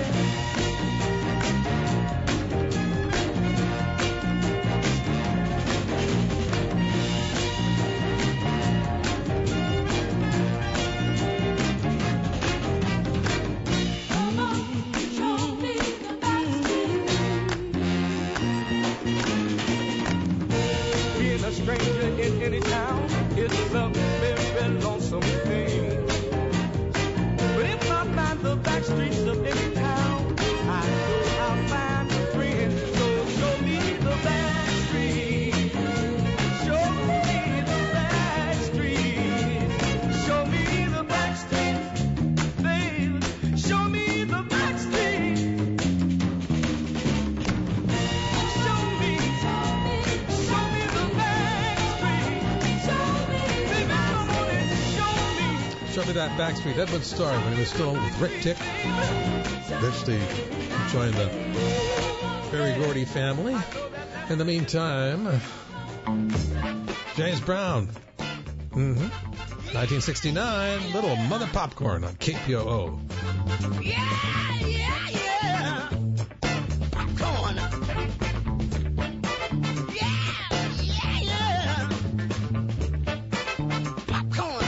Being a stranger in any town is a very lonesome thing. But if I find the back streets of any town, I know I'll find a friend. So show me the back street. Show me the back street. Show me the back street. Babe, show me the back street. Show me the back street. Baby, come on and show me. Show me that back street. Edwin Starr when he was still with Rick Tick. Eventually joined the Berry Gordy family. In the meantime, James Brown. 1969, Little Mother Popcorn on KPOO. Yeah, yeah, yeah. Popcorn. Yeah, yeah, yeah. Popcorn.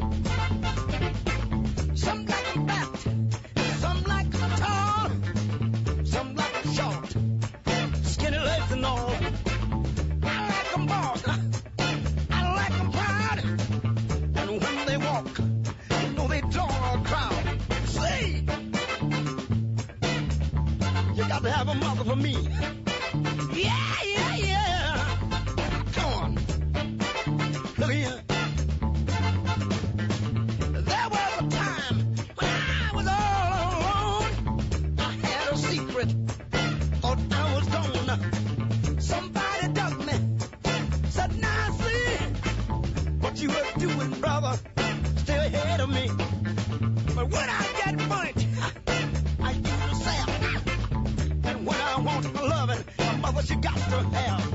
Some like them fat, some like them tall, some like them short, skinny legs and all. I like them boss. I like them proud. And when they walk, you know they draw a crowd. See, you got to have a mother for me. Yeah, yeah, yeah. Come on. Look here. There was a time when I was all alone. I had a secret. Thought I was gone. Somebody dug me. Said, now I see what you were doing, brother. Still ahead of me. But when I get money, I use the sap. And when I want loving, my mother, she got to have.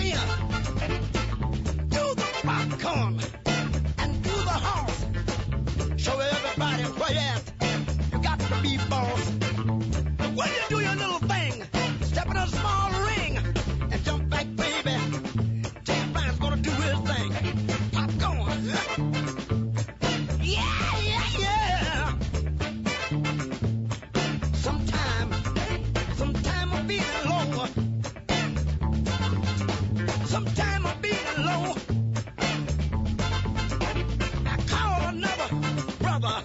swing, do the popcorn, and do the horse. Show everybody where you at. You got to be boss. But when you do your little thing, step in a small ring and jump back, baby. James Brown's gonna do his thing. Popcorn. Yeah, yeah, yeah. Sometime I'm feeling low. Sometime I'm feeling low. I call another brother.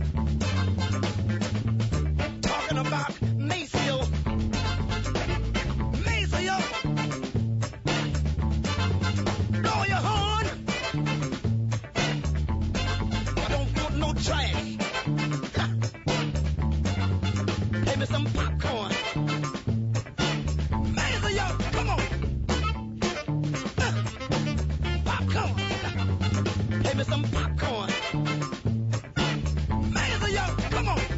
Talking about Maceo. Maceo. Blow your horn. I don't want no trash. Pay me some popcorn. Maceo, come on. Popcorn. Pay me some popcorn. Maceo, come on.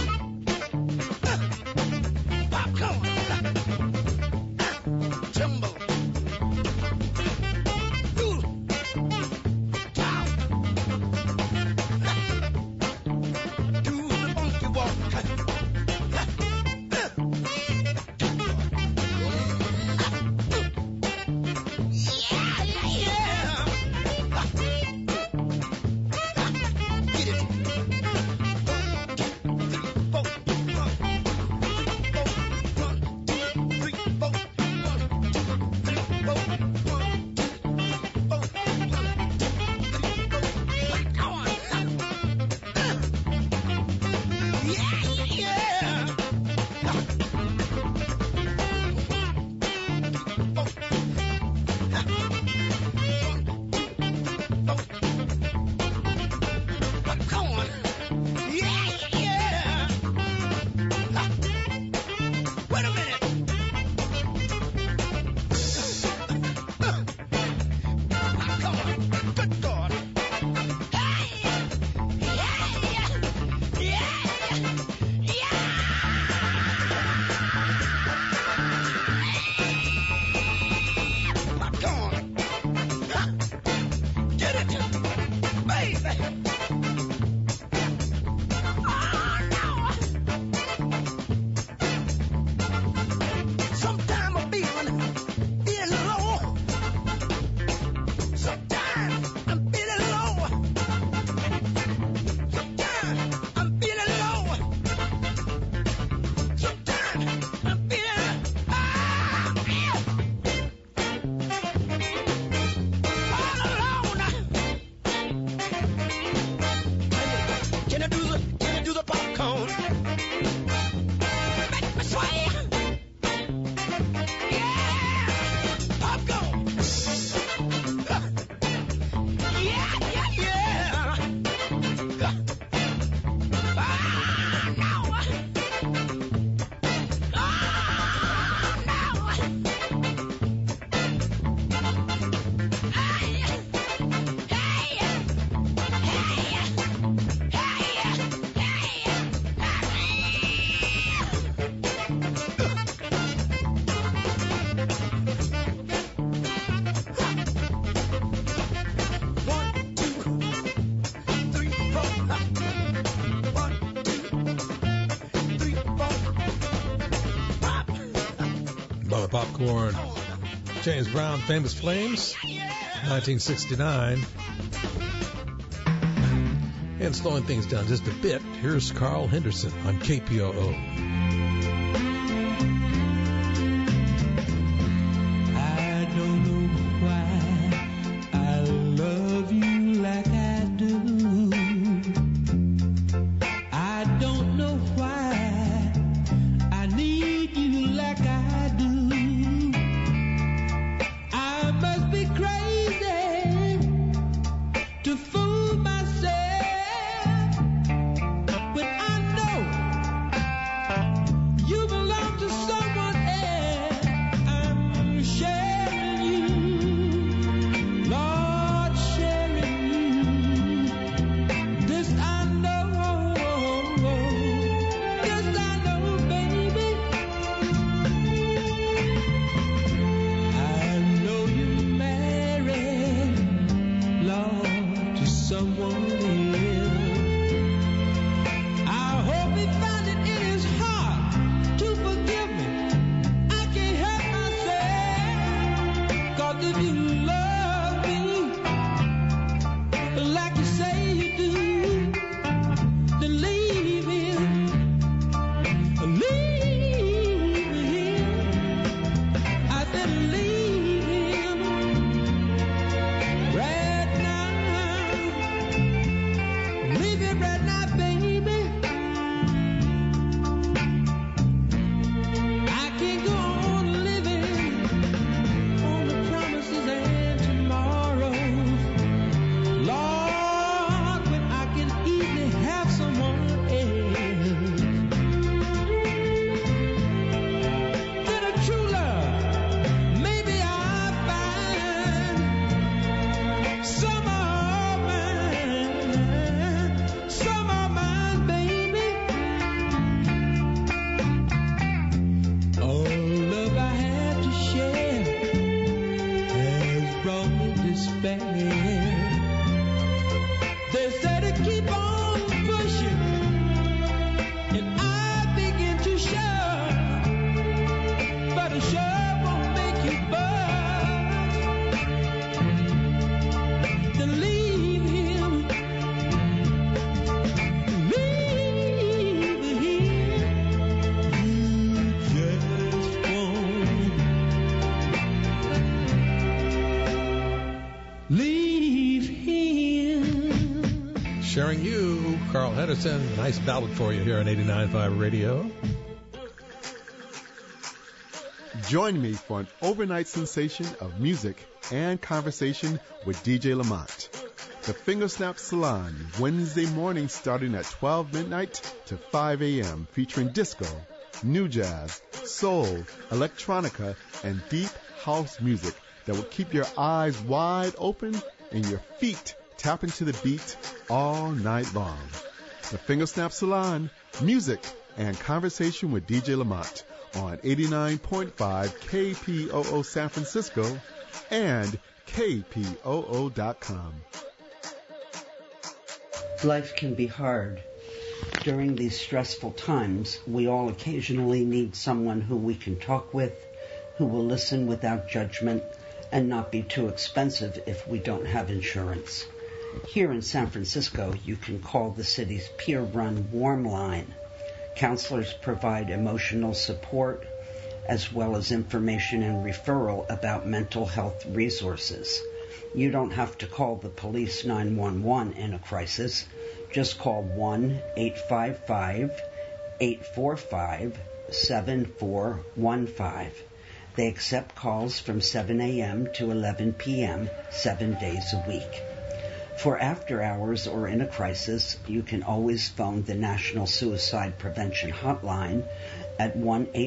Popcorn. Jumbo. Ooh. Cow. Do the funky walk. Yeah, yeah, yeah. Get it. 4, Wait a minute. Popcorn. Good God. Popcorn. Get it, baby. Sometimes I'm feeling low. Sometimes I'm feeling low. Sometimes I'm feeling low. Sometimes I'm feeling all alone. Can I do the popcorn? Make me sway. Yeah, popcorn. Yeah, yeah, yeah. No. Brother Popcorn. James Brown, Famous Flames, 1969. And slowing things down just a bit, here's Carl Henderson on KPOO. I don't know why I love you like I do. I don't know why I need you like I do. I must be crazy to fool myself when I know 'Cause if you love me like you say you do, then leave him. Leave him. I said leave him right now. Leave him right now, baby. I can't go on living on the promises and tomorrows, Lord, when I can easily have someone else. Then a true love, maybe I'll find some of mine, baby. All love I had to share has brought me despair. They said to keep on pushing, and I begin to shove, but a shove won't make you buzz. Then leave him. Leave him. You just won't leave him. Sharing you, Carl Henderson. Nice ballad for you here on 89.5 Radio. Join me for an overnight sensation of music and conversation with DJ Lamont. The Fingersnap Salon, Wednesday morning starting at 12 midnight to 5 a.m., featuring disco, new jazz, soul, electronica, and deep house music that will keep your eyes wide open and your feet tapping to the beat all night long. The Fingersnap Salon, music and conversation with DJ Lamont on 89.5 KPOO San Francisco and KPOO.com. Life can be hard. During these stressful times, we all occasionally need someone who we can talk with, who will listen without judgment, and not be too expensive if we don't have insurance. Here in San Francisco, you can call the city's peer-run Warm Line. Counselors provide emotional support, as well as information and referral about mental health resources. You don't have to call the police 911 in a crisis. Just call 1-855-845-7415. They accept calls from 7 a.m. to 11 p.m. 7 days a week. For after hours or in a crisis, you can always phone the National Suicide Prevention Hotline at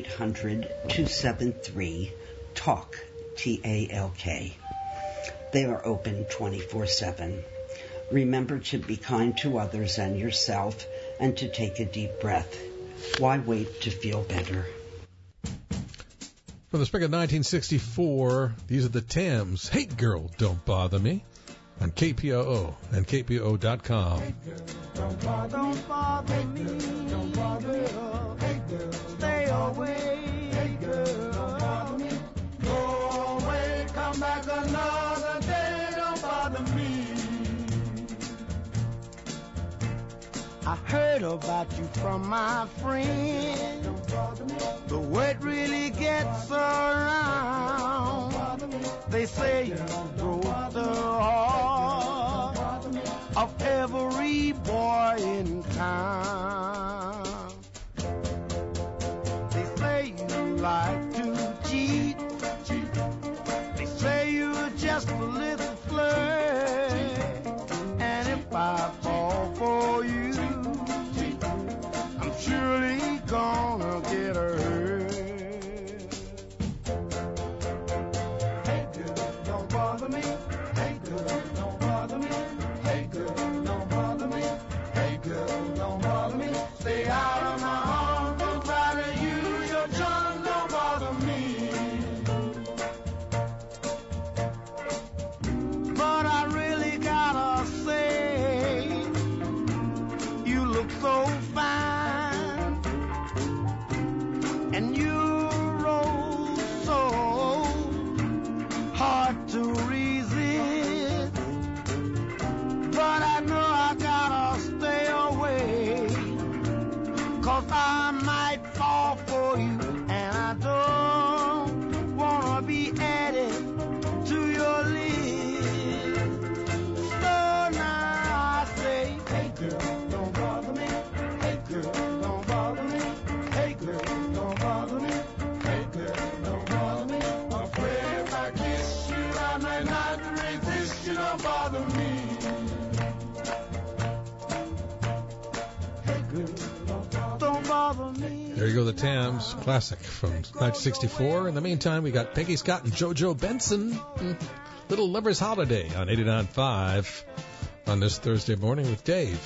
1-800-273-TALK, T-A-L-K. They are open 24/7. Remember to be kind to others and yourself and to take a deep breath. Why wait to feel better? From the spring of 1964, these are the Thames. Hey, girl, don't bother me. On KPOO and KPOO.com. Hey girl, don't bother me. Don't bother me. Hey girl, stay away. Hey girl, don't bother me. Go away, come back another day. Don't bother me. I heard about you from my friend. Don't bother me. The word really gets around. They say you broke the heart of every boy in town. They say you like to cheat. They say you're just a little flirt. And if I fall for you, I'm surely gonna get hurt. Hey girl, don't bother me. Hey girl, don't bother me. Hey girl, don't bother me. Hey girl, don't bother me. Stay out of my arms. Don't try to use your charm. Don't bother me. But I really gotta say, you look so fine, and you roll so hard. hard to resist, but I know I gotta stay away, 'cause I might fall for you, and I don't wanna be added to your list. So now I say, hey girl, don't bother me. Hey girl, don't bother me. Hey girl, don't bother me. Hey girl, don't bother me. Afraid if I kiss you, I might not resist. You don't bother me. Hey girl, don't bother me. There you go, the Tams classic from 1964. In the meantime, we got Peggy Scott and JoJo Benson. Little Lover's Holiday on 89.5 on this Thursday morning with Dave.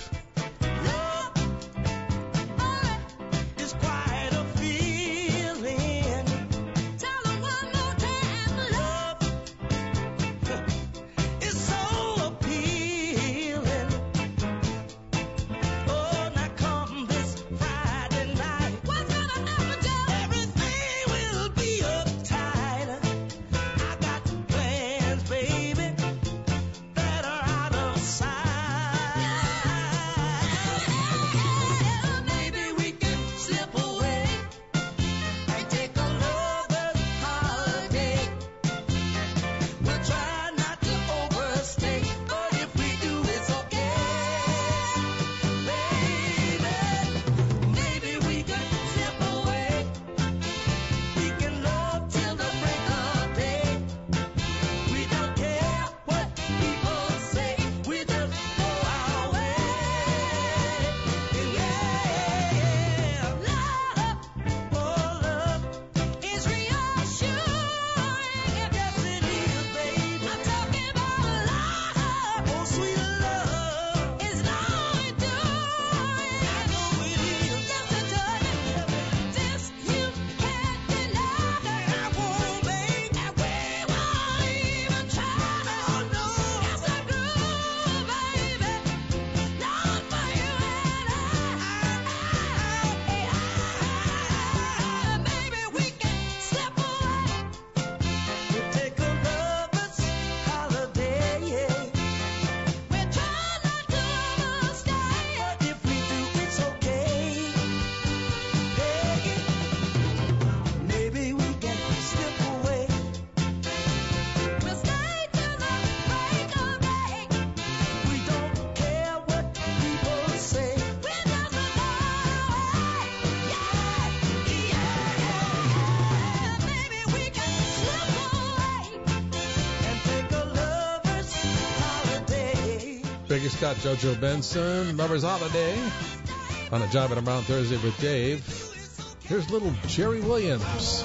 Peggy Scott, JoJo Benson, Lover's Holiday on a Jive and Around Thursday with Dave. Here's little Jerry Williams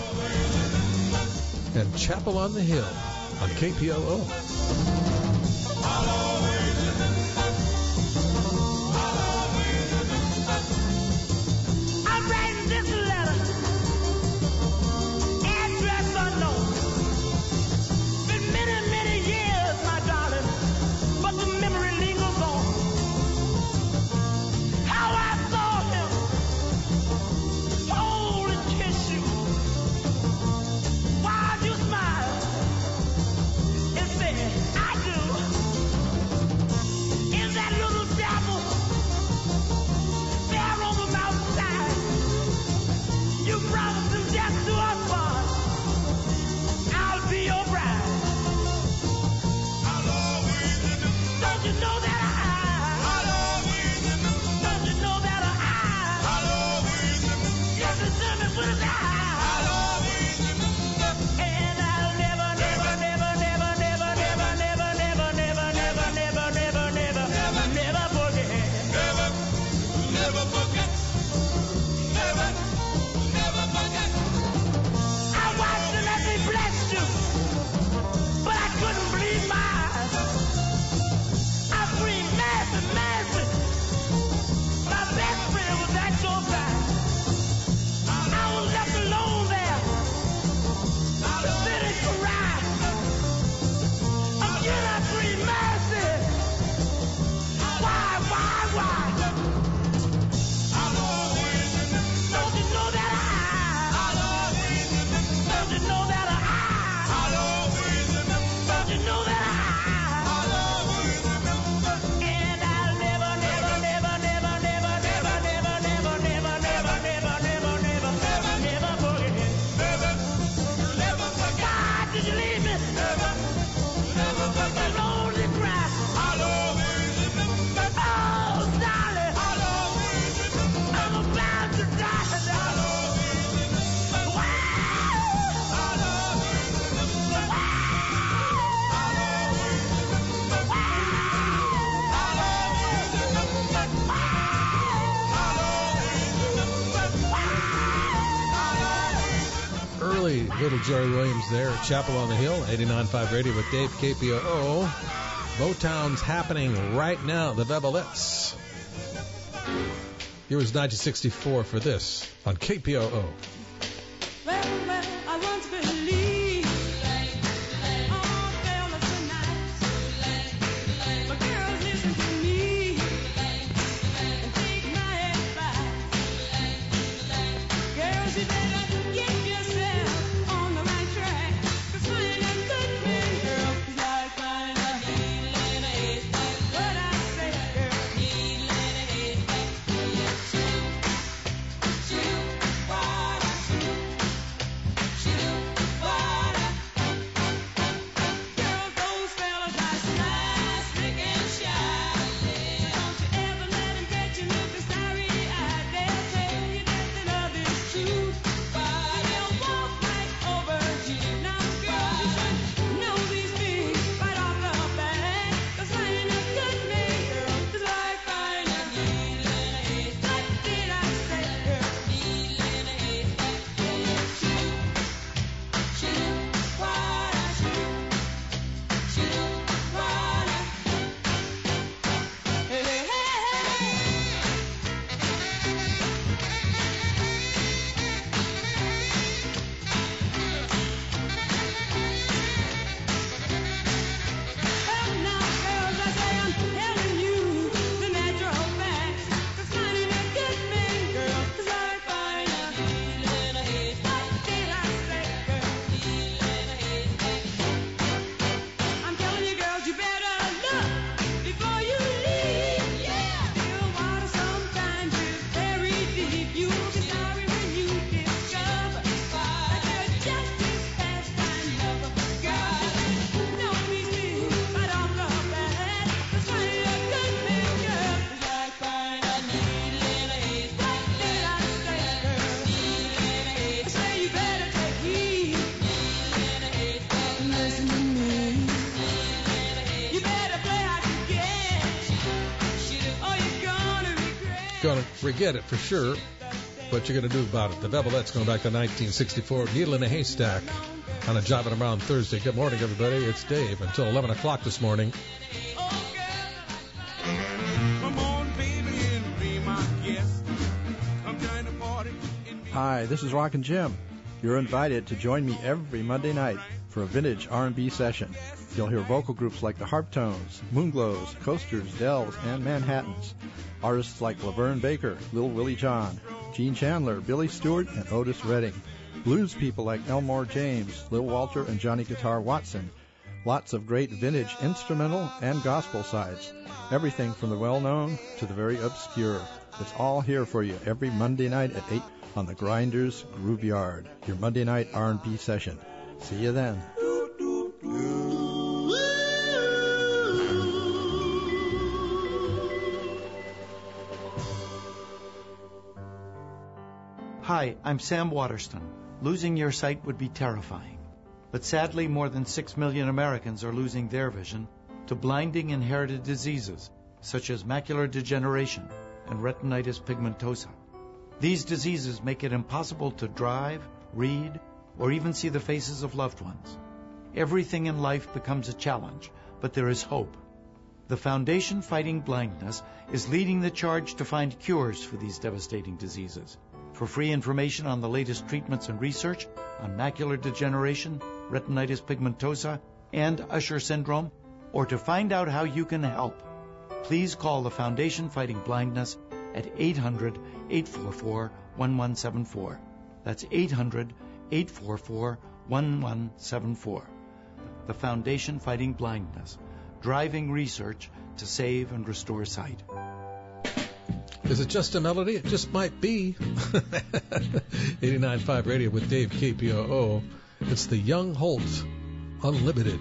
and Chapel on the Hill on KPOO. I Little Jerry Williams there at Chapel on the Hill, 89.5 Radio with Dave, KPOO. Motown's happening right now, the Vevelets. Here was 1964 for this on KPOO. I once believed all fellas are nice, but girls listen to me and take my advice. Girls, you better get yourself on the right track, 'cause finding a good man, girl, is like finding a needle in a haystack. What I say, girl, needle in a haystack. Shoot, what I shoot. Girls, those fellas are sly, slick and shy. Don't you ever let them get you looking starry-eyed. They'll tell you that the love is true, but they'll walk right over you. Now, girl, you should know these things right off the bat, 'cause finding a good man, girl, is like finding a needle in a haystack. What did I say, girl? Needle in a haystack. Shoot, what I shoot. Shoot, what I. Hey, hey, hey, Well, now, girls, I say I'm telling you the natural facts, 'cause finding a good man, girl, is like finding a needle in a haystack. What did I say, girl? Needle in a haystack. I'm telling you, girls, you better look before you leave. Yeah. Still water sometimes is very deep. You'll be sorry when you discover that you're just this pastime lover. Girl, you know these things right off the bat, 'cause finding a good man, girl, is like finding a needle in a haystack. What did I say, girl? Needle in a haystack. I say you better take heed. Needle in a haystack. Listen to me. You better play hard to get, or you're gonna regret. Gonna forget it for sure. What you're gonna do about it? The Vevelets going back to 1964. Needle in a haystack on a Job and Around Thursday. Good morning, everybody. It's Dave until 11 o'clock this morning. Come on, baby, and be my guest. Come join the party. Hi, this is Rockin' Jim. You're invited to join me every Monday night for a vintage R&B session. You'll hear vocal groups like the Harptones, Moonglows, Coasters, Dells, and Manhattans. Artists like Laverne Baker, Lil Willie John, Gene Chandler, Billy Stewart, and Otis Redding. Blues people like Elmore James, Lil Walter, and Johnny Guitar Watson. Lots of great vintage instrumental and gospel sides. Everything from the well-known to the very obscure. It's all here for you every Monday night at 8 on the Grinders Groove Yard. Your Monday night R&B session. See you then. Hi, I'm Sam Waterston. Losing your sight would be terrifying. But sadly, more than 6 million Americans are losing their vision to blinding inherited diseases such as macular degeneration and retinitis pigmentosa. These diseases make it impossible to drive, read, or even see the faces of loved ones. Everything in life becomes a challenge, but there is hope. The Foundation Fighting Blindness is leading the charge to find cures for these devastating diseases. For free information on the latest treatments and research on macular degeneration, retinitis pigmentosa, and Usher syndrome, or to find out how you can help, please call the Foundation Fighting Blindness at 800-844-1174. That's 800-844-1174. The Foundation Fighting Blindness, driving research to save and restore sight. Is it just a melody? It just might be. 89.5 Radio with Dave, KPOO. It's the Young Holt Unlimited.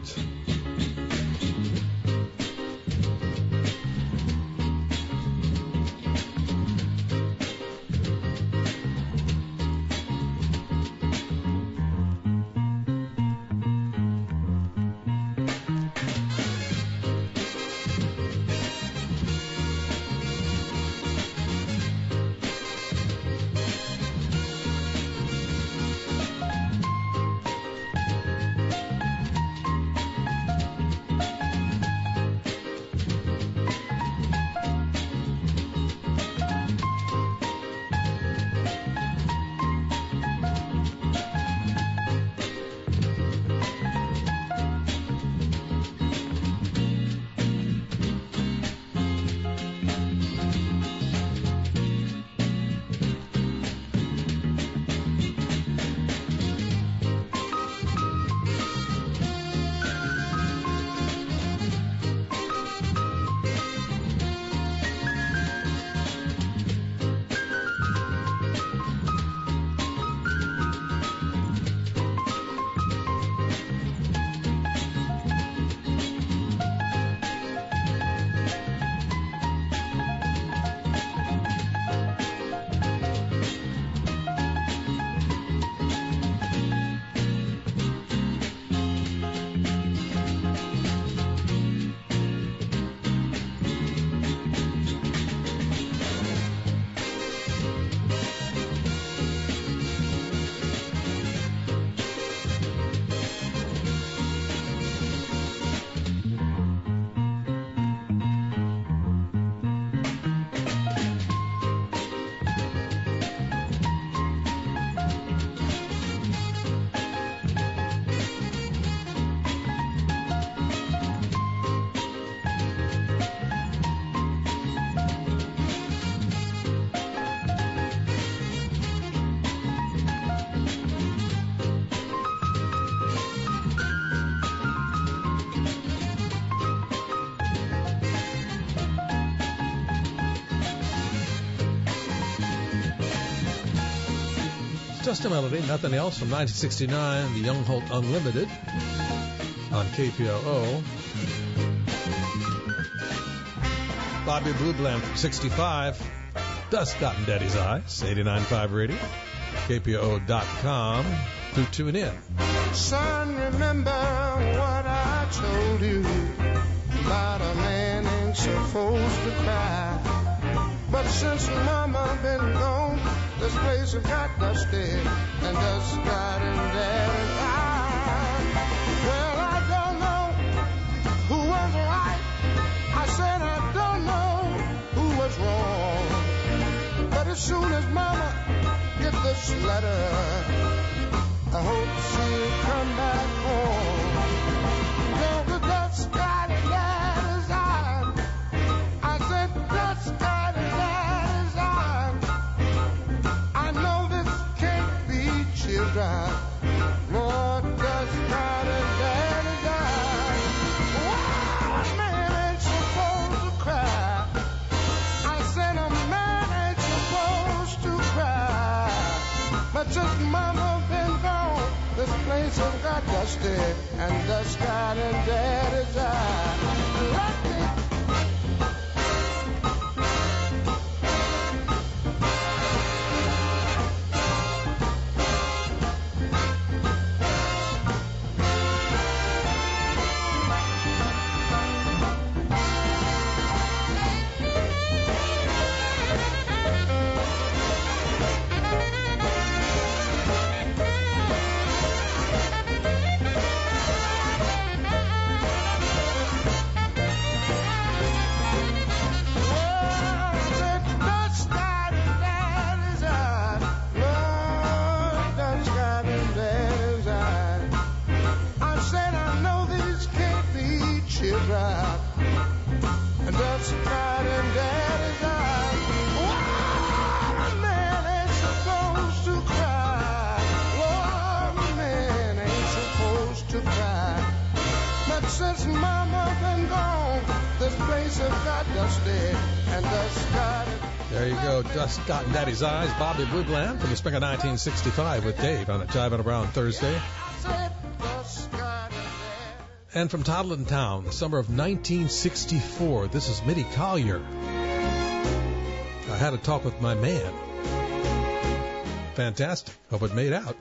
Just a Melody, Nothing Else from 1969, the Young Holt Unlimited on KPOO. Bobby Blue Bland from 65, Dust Got in Daddy's Eyes, 89.5 Radio, KPOO.com. Do tune in. Son, remember what I told you about a man ain't supposed to cry. But since Mama been gone, this place has got dusty and dust got in Daddy's eyes. Well, I don't know who was right. I said I don't know who was wrong. But as soon as Mama get this letter, I hope she'll come back home. No, the dust got in Daddy's eyes. I said dust got in Daddy's eyes. I know this can't be children. Lord, dust got in Daddy's eyes. Wow, a man ain't supposed to cry. I said a man ain't supposed to cry. But just Mama been gone, this place has got dusty and dust got in Daddy's eyes. Let me since Mama been gone, this place has got dusty and dust got it. There you go, Dust Got in Daddy's Eyes, Bobby Blue Bland from the spring of 1965 with Dave on a Jive and Around Thursday. And from Toddlin Town, the summer of 1964, this is Mitty Collier. I had a talk with my man. Fantastic. Hope it made out.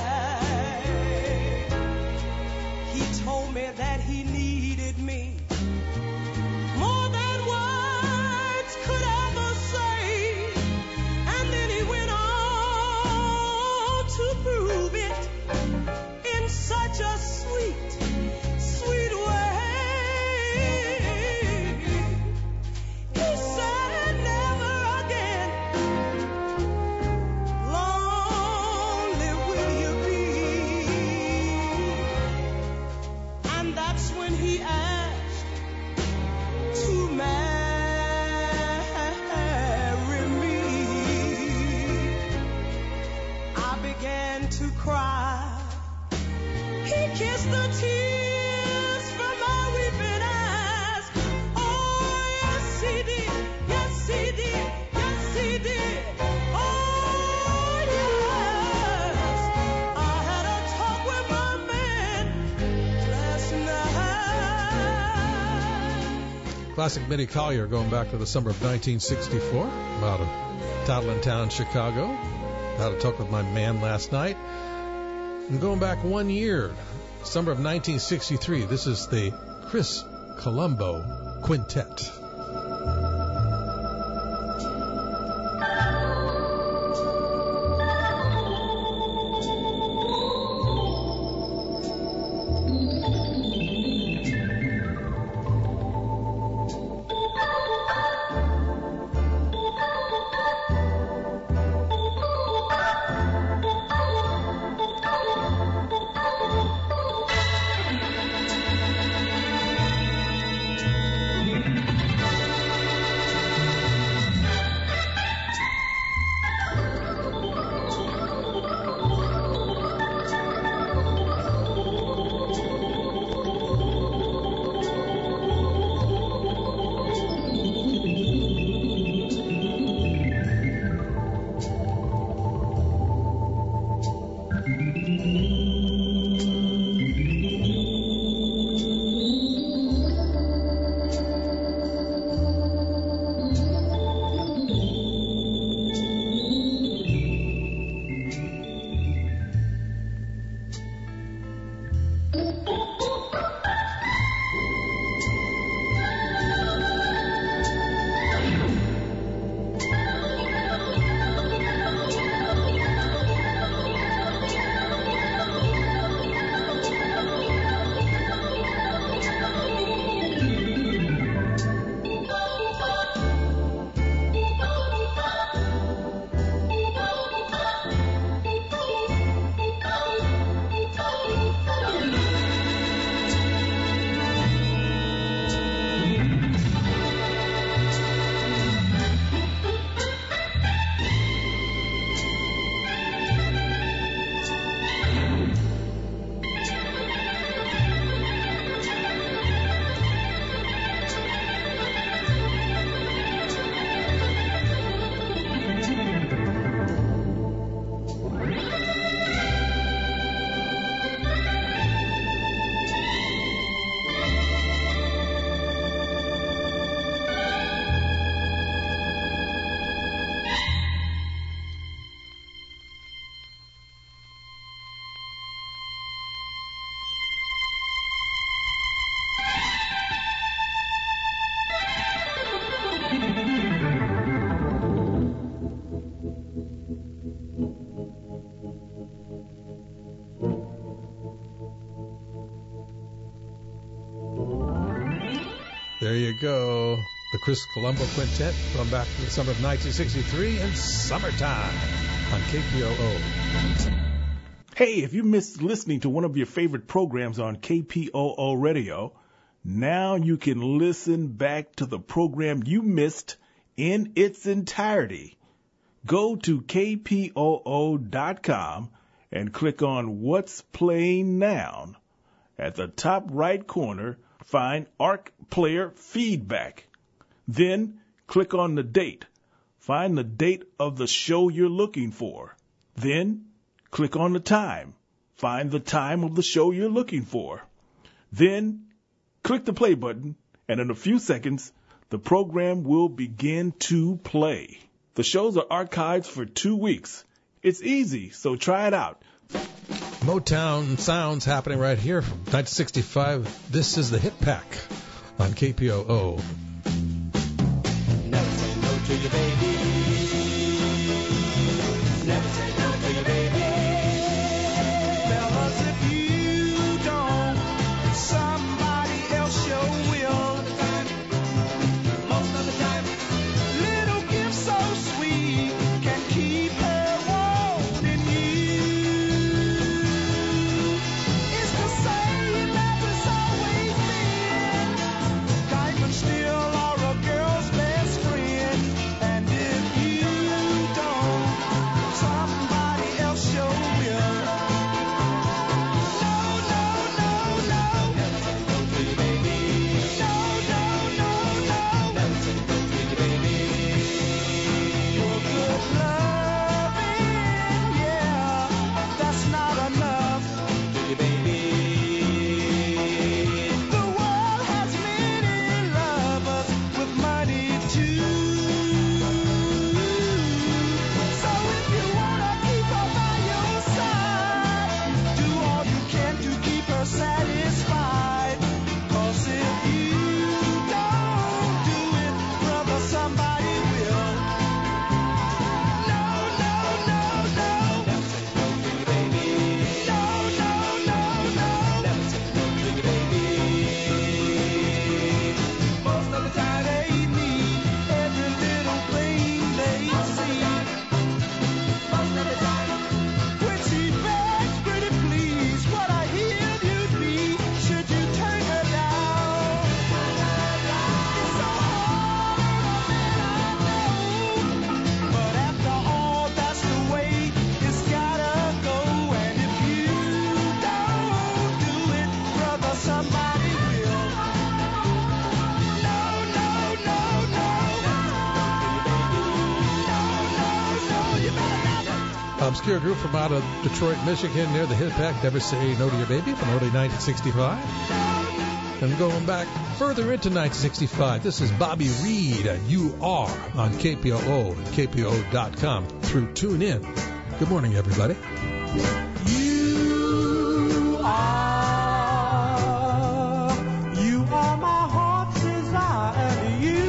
He told me that he needed me cry. He kissed the tears from my weeping eyes. Oh, yes, he did. Yes, he did. Yes, he did. Oh, yes. I had a talk with my man last night. Classic Minnie Collier going back to the summer of 1964 out of Toddlin Chicago. Had a talk with my man last night. And going back 1 year, summer of 1963, this is the Chris Colombo Quintet. There you go. The Chris Colombo Quintet from back to the summer of 1963 in summertime on KPOO. Hey, if you missed listening to one of your favorite programs on KPOO Radio, now you can listen back to the program you missed in its entirety. Go to KPOO.com and click on What's Playing Now. At the top right corner, find Arc Player Feedback. Then click on the date. Find the date of the show you're looking for. Then click on the time. Find the time of the show you're looking for. Then click the play button, and in a few seconds, the program will begin to play. The shows are archived for 2 weeks. It's easy, so try it out. Motown sounds happening right here from 1965. This is the Hit Pack on KPOO. Never say no to your baby. Never say no to your baby. Fellas, if you don't, somebody else sure will. Most of the time, little gifts so sweet can keep her wanting you. It's the same as it's always been. Diamonds still are a girl's best friend, and Obscure group from out of Detroit, Michigan, near the hit pack, Never Say No to Your Baby from early 1965. And going back further into 1965, this is Bobby Reed and You Are on KPOO and KPOO.com through TuneIn. Good morning, everybody. You are my heart's desire, and you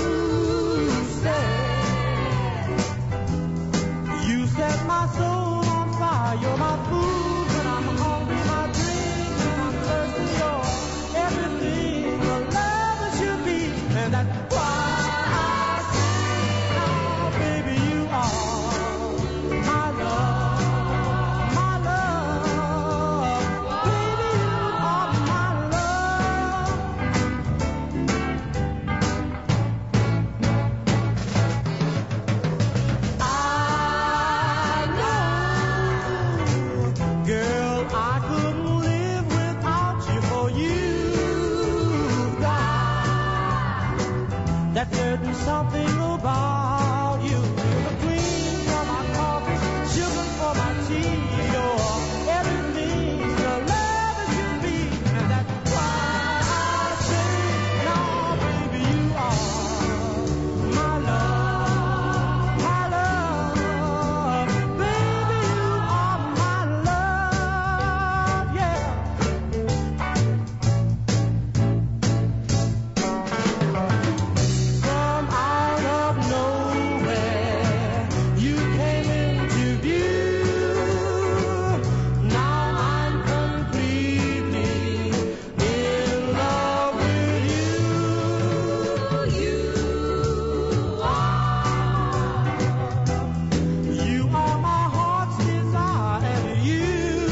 set my soul on fire. You're my food when I'm hungry, my drink when I'm thirsty. You're everything a lover should be, and that's why I say, oh, baby, you are my love, my love. Baby, you are my love. Girl, I couldn't live without you, for you've got that certain something about you. You're the cream for my coffee, sugar for my tea. You're everything the love should be, and that's why I say, no, baby, you are my love, my love. Baby, you are my love, yeah. From out of nowhere, you came into view. Now I'm completely in love with you. You are my heart's desire, and you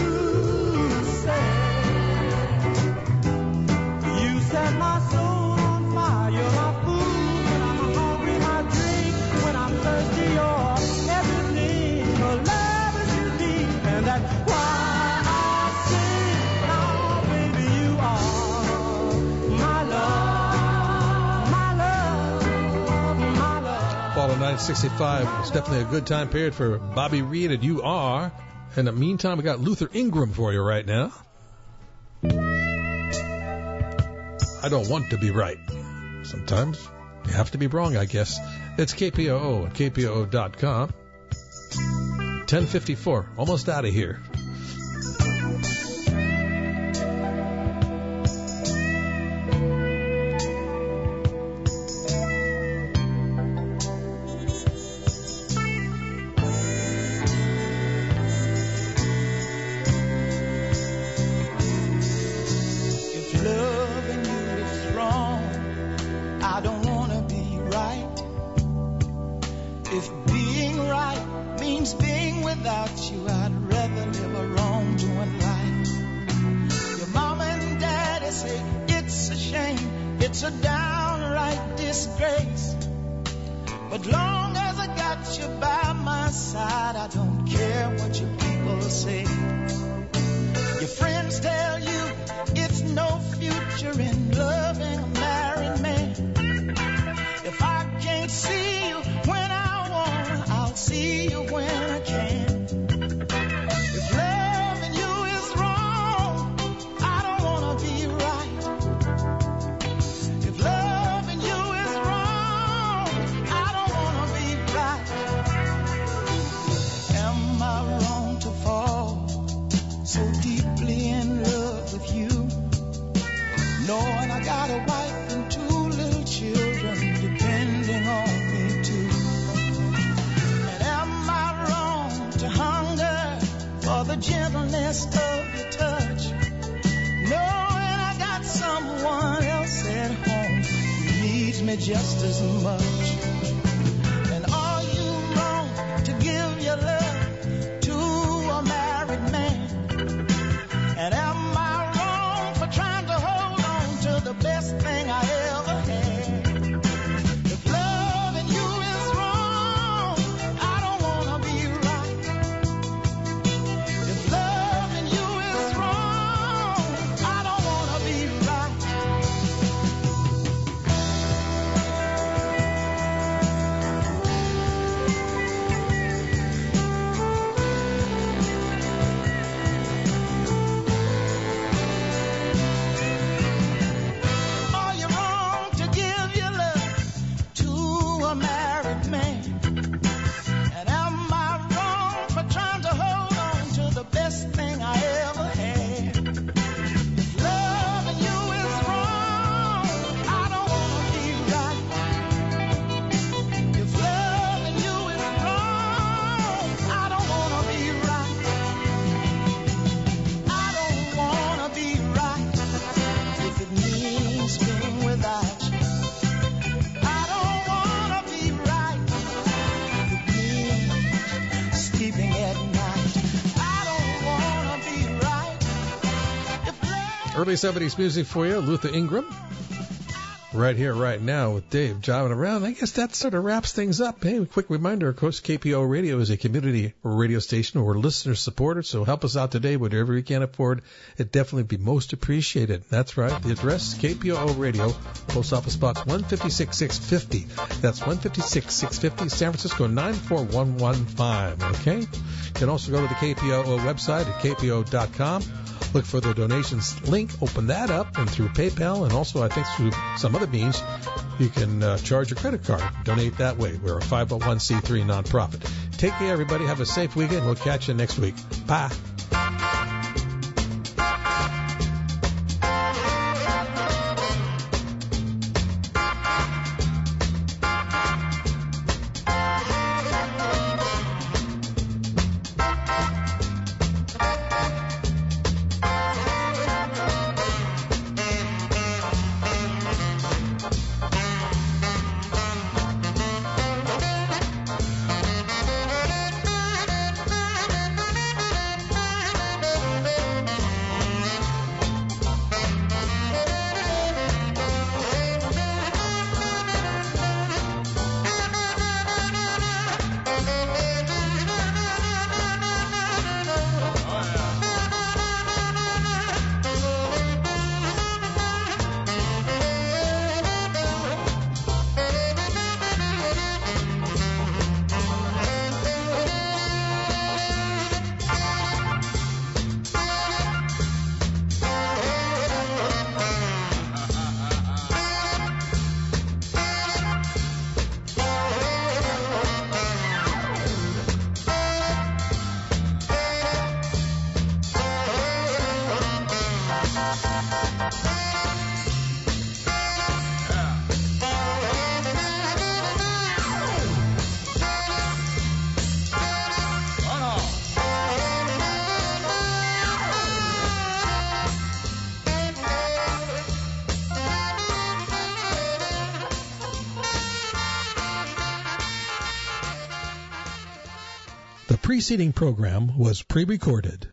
set my soul on fire. You're my food when I'm hungry, my drink when I'm thirsty. You're everything a lover should be, and that's why I say, now, baby, you are my love, my love, my love. Fall of 1965 was definitely a good time period for Bobby Reed and You Are. In the meantime, we got Luther Ingram for you right now. I don't want to be right. Sometimes you have to be wrong, I guess. It's KPOO at KPOO.com. 10:54, almost out of here. If loving you is wrong, I don't wanna be right. If being right means being without you, I'd rather live a wrongdoing life. Your mama and daddy say it's a shame, it's a downright disgrace. But long as I got you by my side, I don't care what your people say. Your friends tell you it's no future in loving a married man. If I can't see you when I want, I'll see you when I can. If loving you is wrong, I don't wanna be right. If loving you is wrong, I don't wanna be right. Am I wrong to fall so deeply in love with you, knowing I got a wife and 2 little children depending on me too? And am I wrong to hunger for the gentleness of your touch, knowing I got someone else at home who needs me just as much? And are you wrong to give your love to a married man? And am I wrong for trying to hold on to the best thing I ever had? If loving you is wrong, I don't wanna be right. If loving you is wrong, I don't wanna be right. Early 70s music for you, Luther Ingram. Right here, right now with Dave jiving around. I guess that sort of wraps things up. Hey, a quick reminder, of course, KPO Radio is a community radio station where listeners supported, so help us out today, whatever we can afford. It'd definitely be most appreciated. That's right. The address, KPO Radio, Post Office Box 156650. That's 156650, San Francisco 94115. Okay? You can also go to the KPO website at kpo.com. Look for the donations link, open that up, and through PayPal, and also I think through some other means, you can charge your credit card. Donate that way. We're a 501c3 nonprofit. Take care, everybody. Have a safe weekend. We'll catch you next week. Bye. The preceding program was pre-recorded.